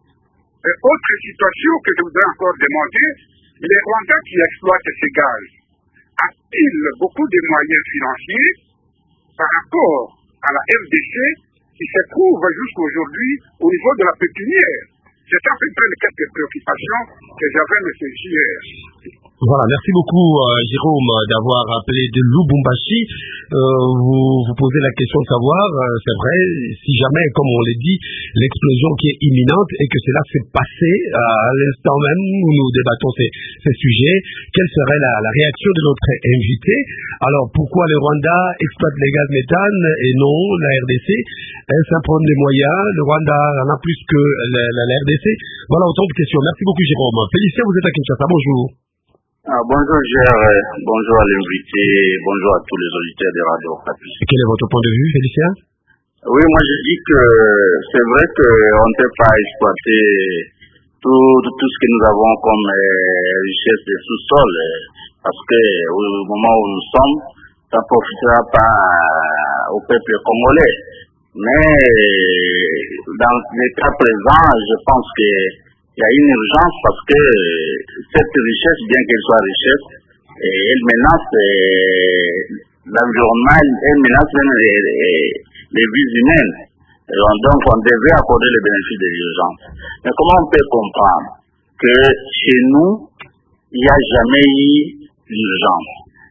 [SPEAKER 9] Et autre situation que je voudrais encore demander, les Rwandais qui exploitent ces gaz, a-t-il beaucoup de moyens financiers par rapport à la R D C qui se trouve jusqu'aujourd'hui au niveau de la pécuniaire? C'est à peu près les quelques préoccupations que j'avais, M. J R.
[SPEAKER 3] Voilà, merci beaucoup euh, Jérôme d'avoir appelé de Lubumbashi. Euh, vous vous posez la question de savoir, euh, c'est vrai, si jamais, comme on l'a dit, l'explosion qui est imminente et que cela s'est passé euh, à l'instant même où nous débattons ces, ces sujets, quelle serait la, la réaction de notre invité? Alors, pourquoi le Rwanda exploite les gaz méthane et non la R D C? Est-ce un problème des moyens? Le Rwanda en a plus que la, la, la R D C? Voilà autant de questions. Merci beaucoup Jérôme. Félicien, vous êtes à Kinshasa, bonjour.
[SPEAKER 10] Ah, bonjour Gérard, bonjour à l'invité, bonjour à tous les auditeurs de Radio Okapi.
[SPEAKER 3] Quel est votre point de vue, Félicien?
[SPEAKER 10] Oui, moi je dis que c'est vrai qu'on ne peut pas exploiter tout, tout ce que nous avons comme euh, richesse de sous-sol, euh, parce que au moment où nous sommes, ça ne profitera pas euh, au peuple congolais. Mais dans le cas présent, je pense que il y a une urgence parce que cette richesse, bien qu'elle soit richesse, elle menace l'environnement, elle menace même les, les vies humaines. Et donc on devait accorder le bénéfice de l'urgence. Mais comment on peut comprendre que chez nous, il n'y a jamais eu d'urgence?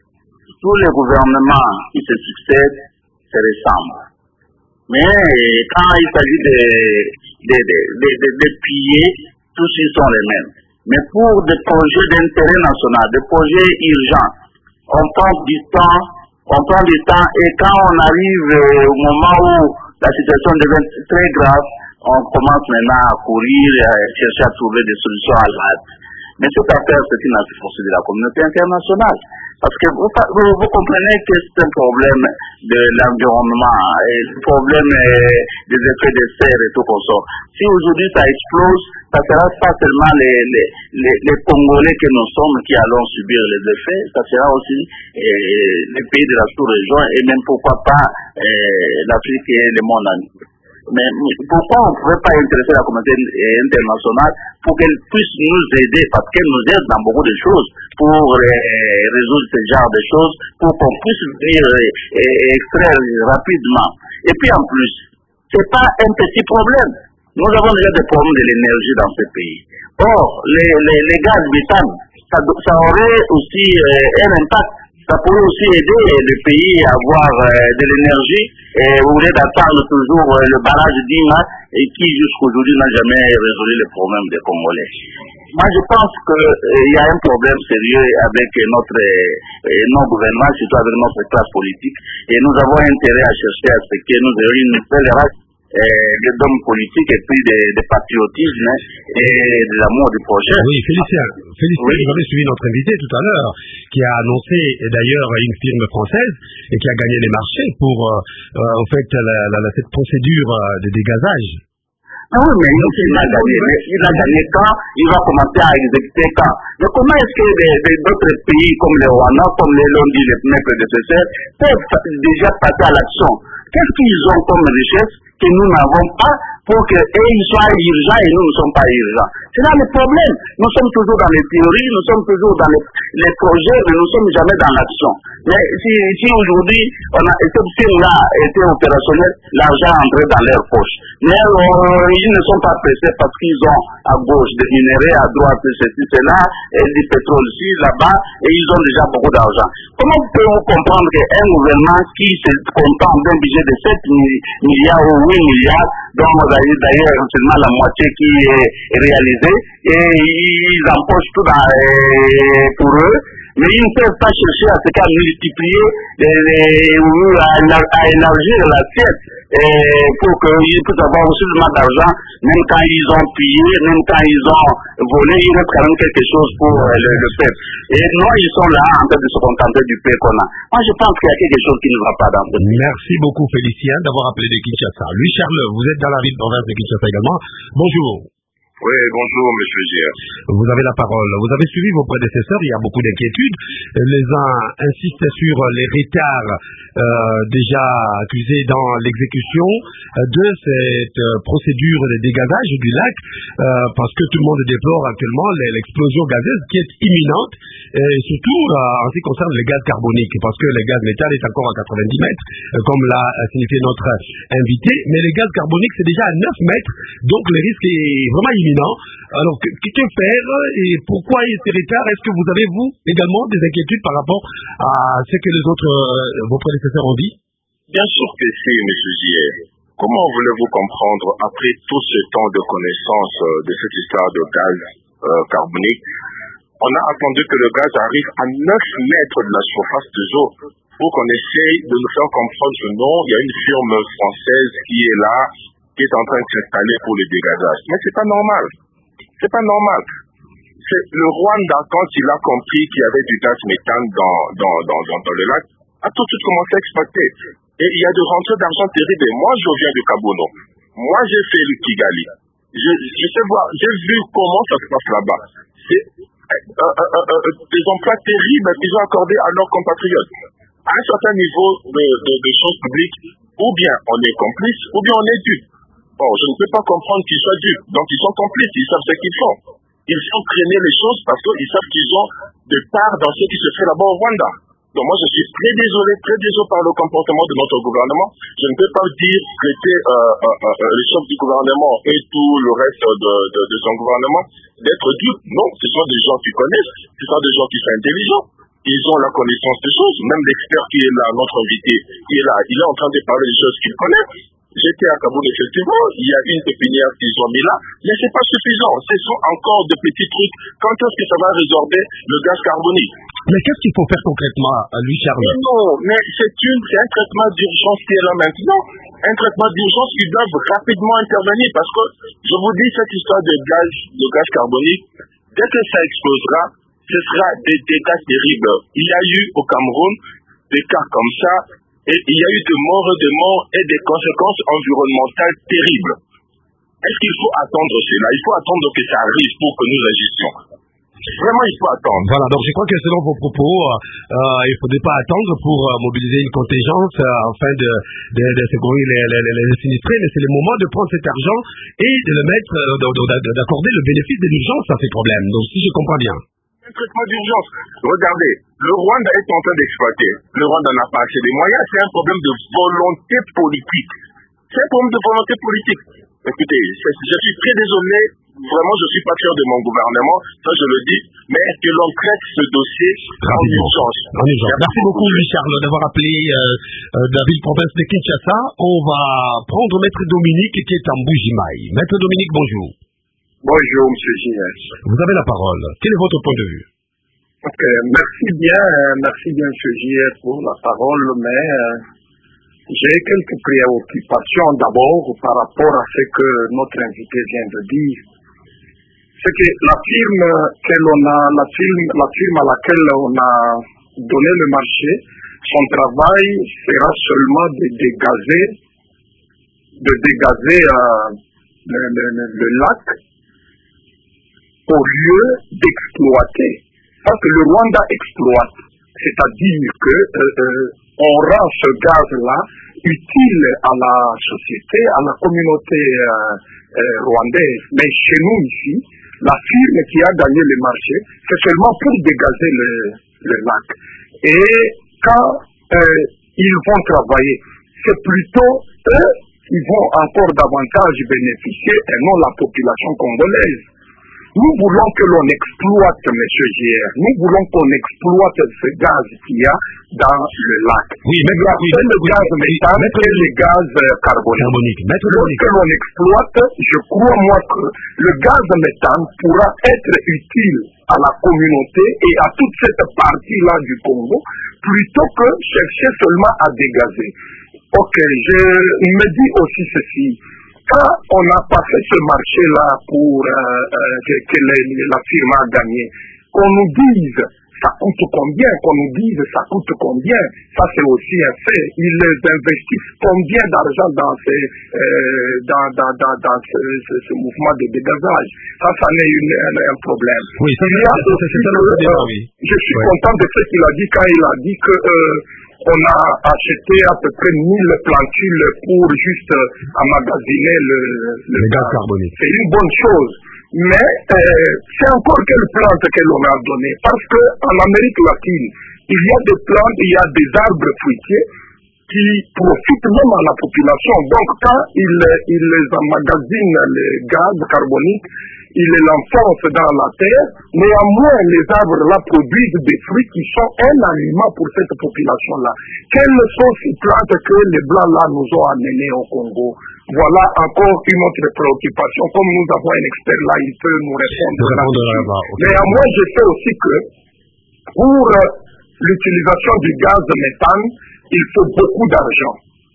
[SPEAKER 10] Tous les gouvernements qui se succèdent se ressemblent. Mais quand il s'agit de, de, de, de, de, de piller, tous ils sont les mêmes. Mais pour des projets d'intérêt national, des projets urgents, on prend du temps, on prend du temps, et quand on arrive au moment où la situation devient très grave, on commence maintenant à courir, à chercher à trouver des solutions à l'hâte. Mais cette affaire, c'est une affaire de la communauté internationale. Parce que vous, vous, vous comprenez que c'est un problème de l'environnement, et le problème des effets de serre et tout comme ça. Si aujourd'hui ça explose, ça ne sera pas seulement les, les, les, les Congolais que nous sommes qui allons subir les effets, ça sera aussi eh, les pays de la sous-région et même pourquoi pas eh, l'Afrique et le monde entier. Mais pourquoi on ne pourrait pas intéresser la communauté internationale pour qu'elle puisse nous aider, parce qu'elle nous aide dans beaucoup de choses, pour euh, résoudre ce genre de choses, pour qu'on puisse venir euh, extraire rapidement. Et puis en plus, c'est pas un petit problème. Nous avons déjà des problèmes de l'énergie dans ce pays. Or, les, les, les gaz méthane, ça, ça aurait aussi euh, un impact. Ça pourrait aussi aider le pays à avoir euh, de l'énergie au lieu d'attendre toujours euh, le barrage d'Ima et qui jusqu'aujourd'hui n'a jamais résolu les problèmes des Congolais. Moi je pense qu'il euh, y a un problème sérieux avec notre euh, nos gouvernements, surtout avec notre classe politique, et nous avons intérêt à chercher à ce que nous ayons une nouvelle race euh, d'hommes politiques et puis de, de patriotisme et de l'amour du projet.
[SPEAKER 3] Oui, Félicien, Félicien, oui. Vous avez suivi notre invité tout à l'heure, qui a annoncé d'ailleurs une firme française et qui a gagné les marchés pour euh, euh, en fait la, la, la, cette procédure euh, de dégazage.
[SPEAKER 10] Ah oui, mais il, il a gagné, il a gagné quand, il va commencer à exécuter quand. Mais comment est-ce que d'autres pays comme le Rwanda, comme l'ont dit les prédécesseurs, peuvent déjà passer à l'action? Qu'est-ce qu'ils ont comme richesse que nous n'avons pas pour qu'ils soient urgents et nous ne sommes pas urgents? C'est là le problème. Nous sommes toujours dans les théories, nous sommes toujours dans les, les projets, mais nous ne sommes jamais dans l'action. Mais si, si aujourd'hui, on a, cette firme-là était opérationnelle, l'argent entrait dans leur poche. Mais euh, ils ne sont pas pressés parce qu'ils ont à gauche des minéraux, à droite ceci, cela, et du pétrole ici, là-bas, et ils ont déjà beaucoup d'argent. Comment pouvez-vous comprendre qu'un gouvernement qui se contente d'un budget de sept milliards ou huit milliards, dont d'ailleurs seulement la moitié qui est réalisée, et ils empochent tout dans, euh, pour eux, mais ils ne peuvent pas chercher à ce qu'à multiplier les, ou à, à élargir l'assiette pour qu'ils puissent avoir aussi suffisamment d'argent, même quand ils ont pillé, même quand ils ont volé, il reste quand même quelque chose pour euh, le, le peuple. Et non, ils sont là en train de se contenter du peu qu'on a. Moi, je pense qu'il y a quelque chose qui ne va pas dans ce pays.
[SPEAKER 3] Merci beaucoup, Félicien, d'avoir appelé de Kinshasa. Louis Charles, vous êtes dans la ville province de Kinshasa également. Bonjour.
[SPEAKER 11] Oui, bonjour, monsieur Gier.
[SPEAKER 3] Vous avez la parole. Vous avez suivi vos prédécesseurs, il y a beaucoup d'inquiétudes. Les uns insistent sur les retards euh, déjà accusés dans l'exécution de cette procédure de dégazage du lac, euh, parce que tout le monde déplore actuellement l'explosion gazeuse qui est imminente, et surtout euh, en ce qui concerne le gaz carbonique, parce que le gaz méthane est encore à quatre-vingt-dix mètres, euh, comme l'a signifié notre invité, mais le gaz carbonique c'est déjà à neuf mètres, donc le risque est vraiment imminent. Alors, que, que faire et pourquoi ces retards? Est-ce que vous avez, vous, également des inquiétudes par rapport à ce que les autres, euh, vos prédécesseurs ont dit?
[SPEAKER 11] Bien sûr que si, M. Gier. Comment voulez-vous comprendre, après tout ce temps de connaissance euh, de cette histoire de gaz euh, carbonique, on a attendu que le gaz arrive à neuf mètres de la surface des eaux pour qu'on essaye de nous faire comprendre que non, il y a une firme française qui est là, qui est en train de s'installer pour le dégazage. Mais c'est pas normal. C'est pas normal. C'est le Rwanda, quand il a compris qu'il y avait du gaz méthane dans, dans, dans, dans, dans le lac, a tout de suite commencé à exploiter. Et il y a des rentrées d'argent terribles. Et moi, je viens de Kabono. Moi, j'ai fait le Kigali. Je, je sais voir, j'ai vu comment ça se passe là-bas. C'est euh, euh, euh, euh, des emplois terribles qu'ils ont accordés à leurs compatriotes. À un certain niveau de, de, de choses publiques, ou bien on est complice, ou bien on est dupe. Bon, je ne peux pas comprendre qu'ils soient dupes. Donc, ils sont complices, ils savent ce qu'ils font. Ils font traîner les choses parce qu'ils savent qu'ils ont de part dans ce qui se fait là-bas au Rwanda. Donc, moi, je suis très désolé, très désolé par le comportement de notre gouvernement. Je ne peux pas dire traiter euh, euh, euh, le chef du gouvernement et tout le reste de, de, de son gouvernement d'être dupes. Non, ce sont des gens qui connaissent, ce sont des gens qui sont intelligents. Ils ont la connaissance des choses. Même l'expert qui est là, notre invité, qui est là, il est en train de parler des choses qu'il connaît. J'étais à Kaboul, effectivement, il y a une pépinière qu'ils ont mis là, mais c'est pas suffisant. Ce sont encore de petits trucs. Quand est-ce que ça va résorber le gaz carbonique?
[SPEAKER 3] Mais qu'est-ce qu'il faut faire concrètement, Louis Charles?
[SPEAKER 11] Non, mais c'est une, c'est un traitement d'urgence qui est là maintenant. Un traitement d'urgence qui doit rapidement intervenir parce que, je vous dis, cette histoire de gaz, de gaz carbonique, dès que ça explosera, ce sera des dégâts terribles. Il y a eu au Cameroun des cas comme ça. Et il y a eu de morts et de morts et des conséquences environnementales terribles. Est-ce qu'il faut attendre cela? Il faut attendre que ça arrive pour que nous agissions. Vraiment, il faut attendre.
[SPEAKER 3] Voilà, donc je crois que selon vos propos, euh, il ne faudrait pas attendre pour euh, mobiliser une contingence euh, afin de, de, de secourir les, les, les, les sinistrés, mais c'est le moment de prendre cet argent et de le mettre, euh, d'accorder le bénéfice de l'urgence à ces problèmes. Donc si je comprends bien.
[SPEAKER 11] Un traitement d'urgence. Regardez, le Rwanda est en train d'exploiter. Le Rwanda n'a pas assez de moyens. C'est un problème de volonté politique. C'est un problème de volonté politique. Écoutez, je suis très désolé. Vraiment, je ne suis pas fier de mon gouvernement. Ça, je le dis. Mais que l'on traite ce dossier en urgence.
[SPEAKER 3] En urgence. Merci beaucoup, Louis Charles, d'avoir appelé euh, euh, la ville province de Kinshasa. On va prendre Maître Dominique qui est en Bujimaï. Maître Dominique, bonjour.
[SPEAKER 12] Bonjour, M. Gier.
[SPEAKER 3] Vous avez la parole. Quel est votre point de vue?
[SPEAKER 12] Okay. Merci bien, merci bien, M. Gier, pour la parole, mais euh, j'ai quelques préoccupations d'abord par rapport à ce que notre invité vient de dire. C'est que la firme, que l'on a, la, firme, la firme à laquelle on a donné le marché, son travail sera seulement de dégazer, de dégazer euh, le, le, le, le lac, au lieu d'exploiter. Parce que le Rwanda exploite, c'est-à-dire que euh, euh, on rend ce gaz-là utile à la société, à la communauté euh, euh, rwandaise. Mais chez nous ici, la firme qui a gagné le marché, c'est seulement pour dégazer le, le lac. Et quand euh, ils vont travailler, c'est plutôt eux qui vont encore davantage bénéficier et non la population congolaise. Nous voulons que l'on exploite, M. J R, nous voulons qu'on exploite ce gaz qu'il y a dans le lac.
[SPEAKER 3] Oui, mais
[SPEAKER 12] il y a
[SPEAKER 3] oui,
[SPEAKER 12] le
[SPEAKER 3] oui,
[SPEAKER 12] gaz
[SPEAKER 3] oui,
[SPEAKER 12] méthane
[SPEAKER 3] oui,
[SPEAKER 12] et le gaz carbonique.
[SPEAKER 3] carbonique.
[SPEAKER 12] Lorsque l'on exploite, je crois moi que le gaz méthane pourra être utile à la communauté et à toute cette partie-là du Congo, plutôt que chercher seulement à dégazer. Ok, je me dis aussi ceci. Quand on n'a pas fait ce marché-là pour euh, euh, que, que les, la firme a gagné, qu'on nous dise ça coûte combien, qu'on nous dise ça coûte combien, ça c'est aussi un fait. Ils investissent combien d'argent dans, ces, euh, dans, dans, dans, dans ce, ce, ce mouvement de dégazage. Ça, ça n'est une, un, un problème.
[SPEAKER 3] Oui, ça,
[SPEAKER 12] Il y a aussi que, euh, oui. Je suis ouais. content de ce qu'il a dit quand il a dit que euh, on a acheté à peu près mille plantules pour juste emmagasiner le, le,
[SPEAKER 3] le gaz carbonique.
[SPEAKER 12] C'est une bonne chose. Mais euh, c'est encore quelle plante que l'on a donné. Parce qu'en Amérique latine, il y a des plantes, il y a des arbres fruitiers qui profitent même à la population. Donc quand ils, ils emmagasinent le gaz carbonique, ils l'enfoncent dans la terre, néanmoins les arbres là produisent des fruits qui sont un aliment pour cette population-là. Quelles sont ces plantes que les Blancs là nous ont amenées au Congo? Voilà encore une autre préoccupation. Comme nous avons un expert là, il peut nous répondre là-dessus. Néanmoins, je sais aussi que pour l'utilisation du gaz méthane, il faut beaucoup d'argent.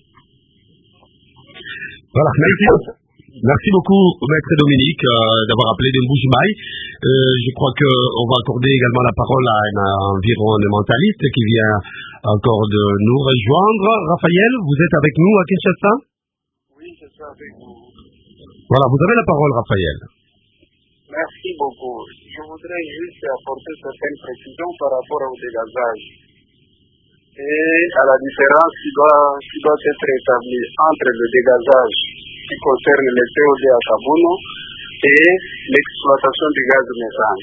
[SPEAKER 3] Voilà, merci. Merci beaucoup, Maître Dominique, euh, d'avoir appelé de Mbujimaï. Euh, je crois qu'on va accorder également la parole à un environnementaliste qui vient encore de nous rejoindre. Raphaël, vous êtes avec nous à Kinshasa?
[SPEAKER 13] Oui, je suis avec vous.
[SPEAKER 3] Voilà, vous avez la parole, Raphaël.
[SPEAKER 13] Merci beaucoup. Je voudrais juste apporter certaines précisions par rapport au dégazage et à la différence qui doit, qui doit être établie entre le dégazage qui concerne les C O deux à Kabuno et l'exploitation du gaz méthane.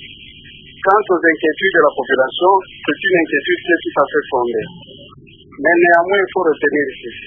[SPEAKER 13] Quant aux inquiétudes de la population, c'est une inquiétude qui est tout à fait fondée. Mais néanmoins, il faut retenir ceci.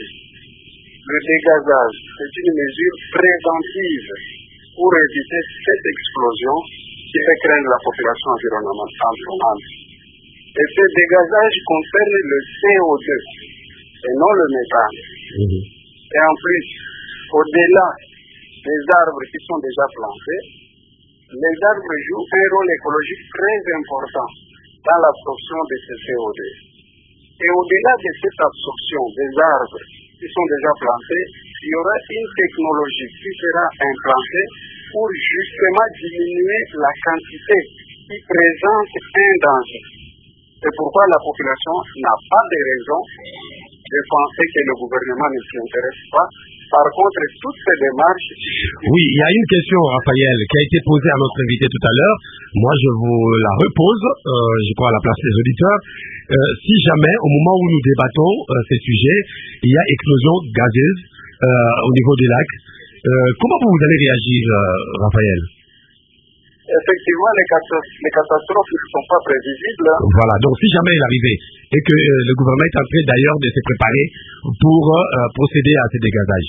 [SPEAKER 13] Le dégazage, c'est une mesure préventive pour éviter cette explosion qui fait craindre la population environnante. Et ce dégazage concerne le C O deux et non le méthane. Mmh. Et en plus, au-delà des arbres qui sont déjà plantés, les arbres jouent un rôle écologique très important dans l'absorption de ce C O deux. Et au-delà de cette absorption des arbres qui sont déjà plantés, il y aura une technologie qui sera implantée pour justement diminuer la quantité qui présente un danger. C'est pourquoi la population n'a pas de raison de penser que le gouvernement ne s'y intéresse pas. Par contre, toutes ces démarches...
[SPEAKER 3] Oui, il y a une question, Raphaël, qui a été posée à notre invité tout à l'heure. Moi, je vous la repose, euh, je crois, à la place des auditeurs. Euh, si jamais, au moment où nous débattons euh, ces sujets, il y a explosion gazeuse euh, au niveau des lacs, euh, comment vous allez réagir, euh, Raphaël?
[SPEAKER 13] Effectivement, les, catas- les catastrophes ne sont pas prévisibles.
[SPEAKER 3] Voilà, donc si jamais il arrivait et que euh, le gouvernement est en train d'ailleurs de se préparer pour euh, procéder à ces dégazages.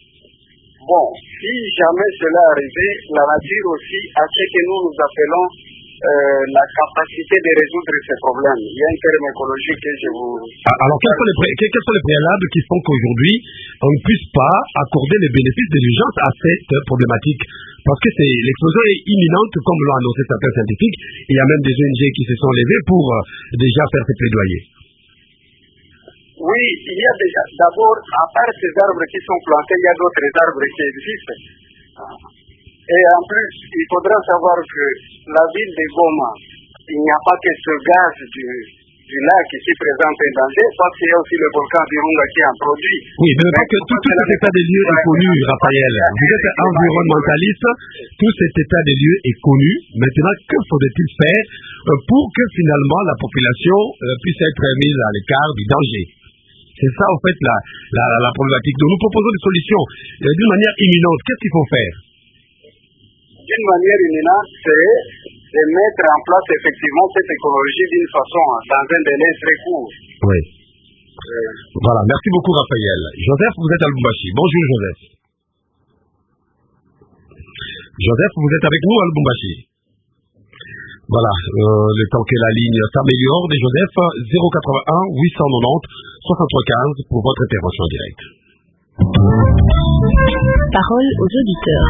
[SPEAKER 13] Bon, si jamais cela arrivait, la nature aussi a ce que nous nous appelons euh, la capacité de résoudre ces problèmes. Il y a un terme écologique que je vous...
[SPEAKER 3] Alors, quels sont les, pré- quels sont les préalables qui font qu'aujourd'hui, on ne puisse pas accorder les bénéfices de l'urgence à cette problématique? Parce que c'est, l'explosion est imminente, comme l'ont annoncé certains scientifiques. Il y a même des O N G qui se sont levés pour euh, déjà faire ces plaidoyers.
[SPEAKER 13] Oui, il y a déjà, d'abord, à part ces arbres qui sont plantés, il y a d'autres arbres qui existent. Et en plus, il faudra savoir que la ville de Goma, il n'y a pas que ce gaz du, du lac qui présente un danger, parce qu'il y a aussi le volcan Virunga qui en produit.
[SPEAKER 3] Oui, mais, mais que tout, tout cet état des lieux est connu, Raphaël. Vous êtes environnementaliste, tout cet état des lieux est connu. Maintenant, que faudrait-il faire pour que finalement la population puisse être mise à l'écart du danger? C'est ça, en fait, la, la, la problématique. Donc, nous proposons des solutions d'une manière imminente. Qu'est-ce qu'il faut faire?
[SPEAKER 13] D'une manière imminente, c'est de mettre en place effectivement cette écologie d'une façon, dans un délai très court.
[SPEAKER 3] Oui. Euh... Voilà, merci beaucoup Raphaël. Joseph, vous êtes à Lubumbashi. Bonjour Joseph. Joseph, vous êtes avec nous à Lubumbashi. Voilà, euh, le temps que la ligne s'améliore de Joseph, zéro quatre-vingt-un huit cent quatre-vingt-dix soixante-trois quinze pour votre intervention en direct.
[SPEAKER 8] Parole aux auditeurs.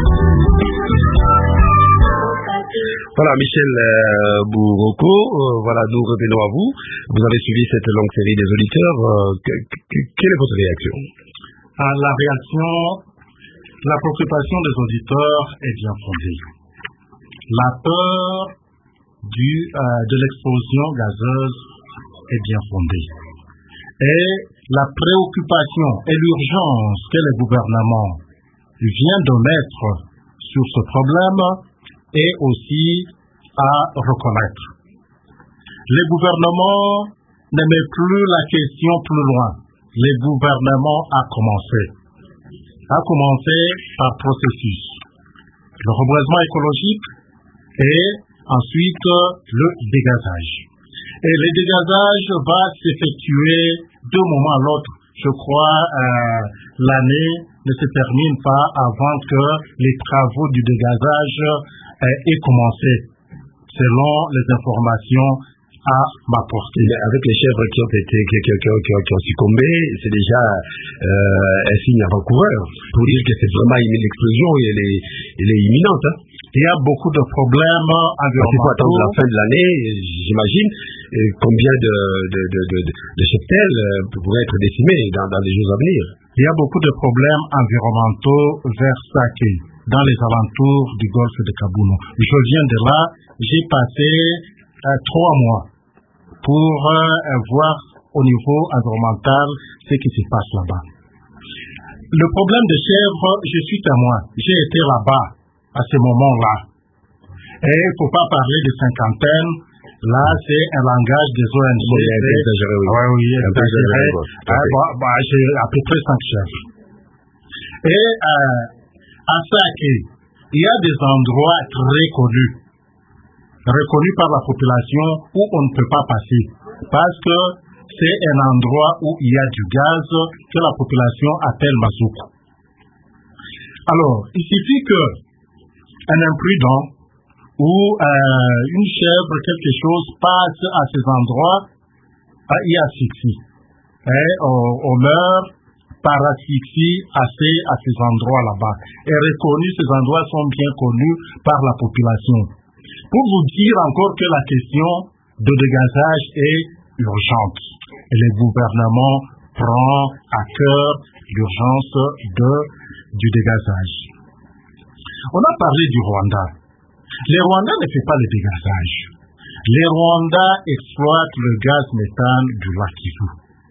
[SPEAKER 3] Voilà, Michel euh, Bouroko, euh, voilà, nous revenons à vous. Vous avez suivi cette longue série des auditeurs. Euh, que, que, quelle est votre réaction?
[SPEAKER 5] À la réaction, la préoccupation des auditeurs est bien fondée. La peur du, euh, de l'explosion gazeuse est bien fondée. Et la préoccupation et l'urgence que le gouvernement vient de mettre sur ce problème est aussi à reconnaître. Le gouvernement ne met plus la question plus loin. Le gouvernement a commencé. A commencé par processus. Le reboisement écologique et ensuite le dégazage. Et le dégazage va s'effectuer d'un moment à l'autre. Je crois euh, l'année ne se termine pas avant que les travaux du dégazage euh, aient commencé, selon les informations à m'apporter.
[SPEAKER 3] Avec les chèvres qui ont été qui, qui, qui, qui, qui ont succombé, c'est déjà euh, un signe avant-coureur pour dire que c'est vraiment une explosion et elle est, elle est imminente. Hein.
[SPEAKER 5] Il y a beaucoup de problèmes environnementaux.
[SPEAKER 3] Il faut attendre la fin de l'année, j'imagine. Combien de, de, de, de, de cheptels pourraient être décimés dans, dans les jours à venir?
[SPEAKER 5] Il y a beaucoup de problèmes environnementaux vers Saké, dans les alentours du golfe de Kabouno. Je viens de là, j'ai passé euh, trois mois pour euh, voir au niveau environnemental ce qui se passe là-bas. Le problème des chèvres, je suis témoin. J'ai été là-bas à ce moment-là. Et il ne faut pas parler de cinquantaine. Là, c'est un langage des O N G.
[SPEAKER 3] Oui, un peu exagéré, oui.
[SPEAKER 5] Oui, oui, exagéré. Ah, bah, bah, j'ai à peu près cinq chèvres. Et euh, à Saké, il y a des endroits très connus, reconnus par la population où on ne peut pas passer. Parce que c'est un endroit où il y a du gaz que la population appelle mazouk. Alors, il suffit que un imprudent ou euh, une chèvre, quelque chose, passe à ces endroits, euh, il y a asphyxie. Et on, on meurt par asphyxie assez à ces endroits là-bas. Et reconnus, ces endroits sont bien connus par la population. Pour vous dire encore que la question de dégazage est urgente. Et le gouvernement prend à cœur l'urgence de, du dégazage. On a parlé du Rwanda. Le Rwanda ne fait pas le dégazage. Le Rwanda exploite le gaz méthane du lac Kivu.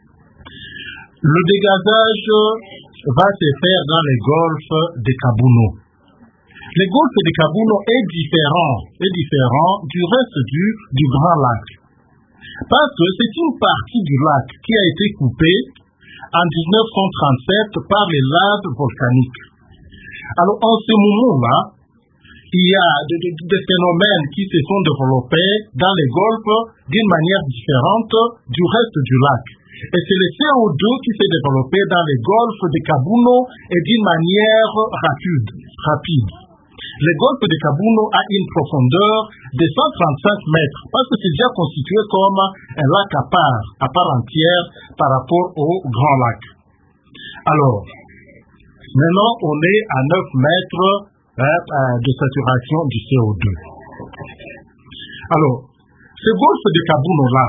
[SPEAKER 5] Le dégazage va se faire dans le golfe de Kabouno. Le golfe de Kabouno est différent, est différent du reste du, du Grand Lac. Parce que c'est une partie du lac qui a été coupée en dix-neuf cent trente-sept par les laves volcaniques. Alors, en ce moment-là, il y a des, des, des phénomènes qui se sont développés dans les golfes d'une manière différente du reste du lac. Et c'est le C O deux qui s'est développé dans les golfes de Kabouno et d'une manière rapide. rapide. Le golfe de Kabouno a une profondeur de cent trente-cinq mètres, parce que c'est déjà constitué comme un lac à part, à part entière par rapport au Grand Lac. Alors, maintenant, on est à neuf mètres hein, de saturation du C O deux. Alors, ce golfe de Kabouno-là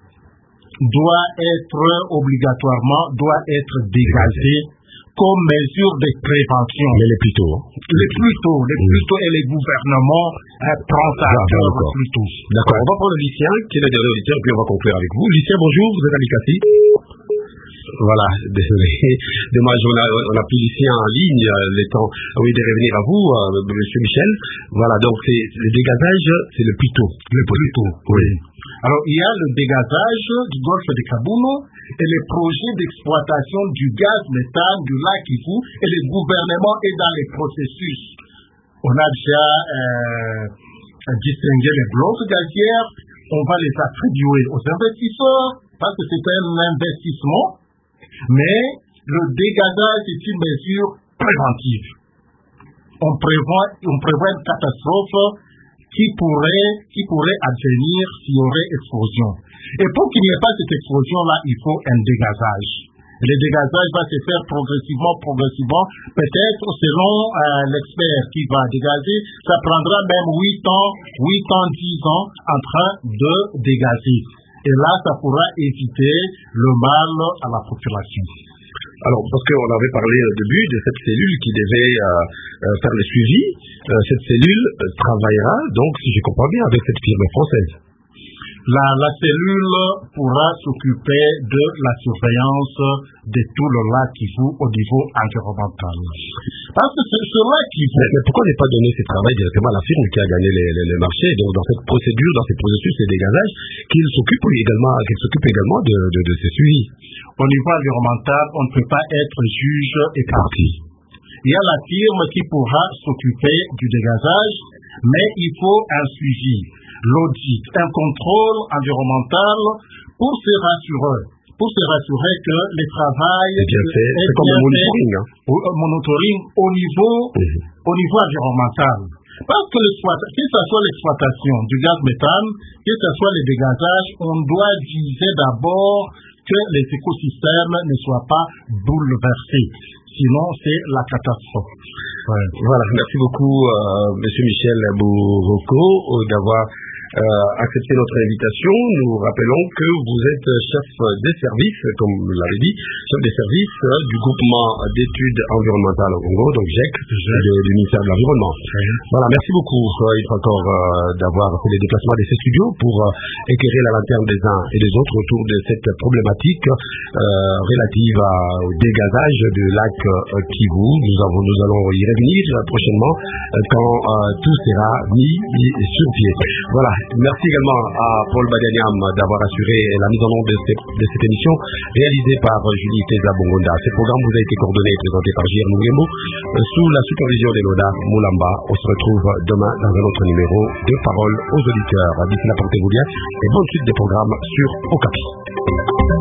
[SPEAKER 5] doit être obligatoirement, doit être dégagé comme mesure de prévention.
[SPEAKER 3] Mais les plus tôt.
[SPEAKER 5] Les plus tôt, les plus tôt, et les gouvernements hein, prennent ça à cœur plus tôt.
[SPEAKER 3] D'accord, on va prendre Lucien, qui est le dernier auditeur, puis on va conclure avec vous. Lucien, bonjour, vous êtes à Likasi. Voilà, désolé. Dommage, on a, on a plus Lucien en ligne, le temps, oui, de revenir à vous, euh, monsieur Michel. Voilà, donc c'est le dégazage, c'est le plus tôt.
[SPEAKER 5] Le plus tôt, oui. Alors, il y a le dégazage du golfe de Kabouno et les projets d'exploitation du gaz méthane du lac Kivu, et le gouvernement est dans les processus. On a déjà euh, distingué les blocs gazières, on va les attribuer aux investisseurs parce que c'est un investissement, mais le dégazage est une mesure préventive. on prévoit, on prévoit une catastrophe qui pourrait, qui pourrait advenir s'il y aurait explosion. Et pour qu'il n'y ait pas cette explosion-là, il faut un dégazage. Et le dégazage va se faire progressivement, progressivement. Peut-être, selon euh, l'expert qui va dégazer, ça prendra même huit ans, huit ans, dix ans en train de dégazer. Et là, ça pourra éviter le mal à la population.
[SPEAKER 3] Alors, parce qu'on avait parlé au début de cette cellule qui devait euh, euh, faire le suivi, euh, cette cellule euh, travaillera donc, si je comprends bien, avec cette firme française.
[SPEAKER 5] La, la cellule pourra s'occuper de la surveillance de tout le lac Kivu au niveau environnemental. Parce que ce, ce lac Kivu...
[SPEAKER 3] Mais, mais pourquoi ne pas donner ce travail directement à la firme qui a gagné les, les, les marchés, donc dans cette procédure, dans ces processus et dégazages, qu'il s'occupe également, qu'il s'occupe également de, de, de ces suivis?
[SPEAKER 5] Au niveau environnemental, on ne peut pas être juge et partie. Il y a la firme qui pourra s'occuper du dégazage, mais il faut un suivi, l'audit, un contrôle environnemental pour se rassurer, pour se rassurer que le travail
[SPEAKER 3] est bien fait, est, est comme le monitoring, hein.
[SPEAKER 5] monitoring au niveau, mmh. au niveau environnemental. Parce que que ce soit l'exploitation du gaz méthane, que ce soit le dégazage, on doit viser d'abord que les écosystèmes ne soient pas bouleversés. Sinon, c'est la catastrophe.
[SPEAKER 3] Ouais. Voilà, merci beaucoup, euh, Monsieur Michel Bouroko, d'avoir euh, accepté notre invitation. Nous rappelons que vous êtes chef des services, comme vous l'avez dit, chef des services euh, du groupement d'études environnementales au Congo, donc G E C, du, du ministère de l'Environnement. Oui. Voilà, merci beaucoup, euh, une fois encore, euh, d'avoir fait les déplacements de ces studios pour euh, éclairer la lanterne des uns et des autres autour de cette problématique euh, relative à, au dégazage du lac euh, Kivu. Nous, avons, nous allons y revenir euh, prochainement euh, quand euh, tout sera mis, mis sur pied. Voilà. Merci également à Paul Badaniam d'avoir assuré la mise en œuvre de, de cette émission réalisée par Julie Teza Bongonda. Ce programme vous a été coordonné et présenté par J R Moulembo sous la supervision d'Eloda Moulamba. On se retrouve demain dans un autre numéro de Parole aux auditeurs. D'ici là, portez-vous bien et bonne suite des programmes sur Okapi.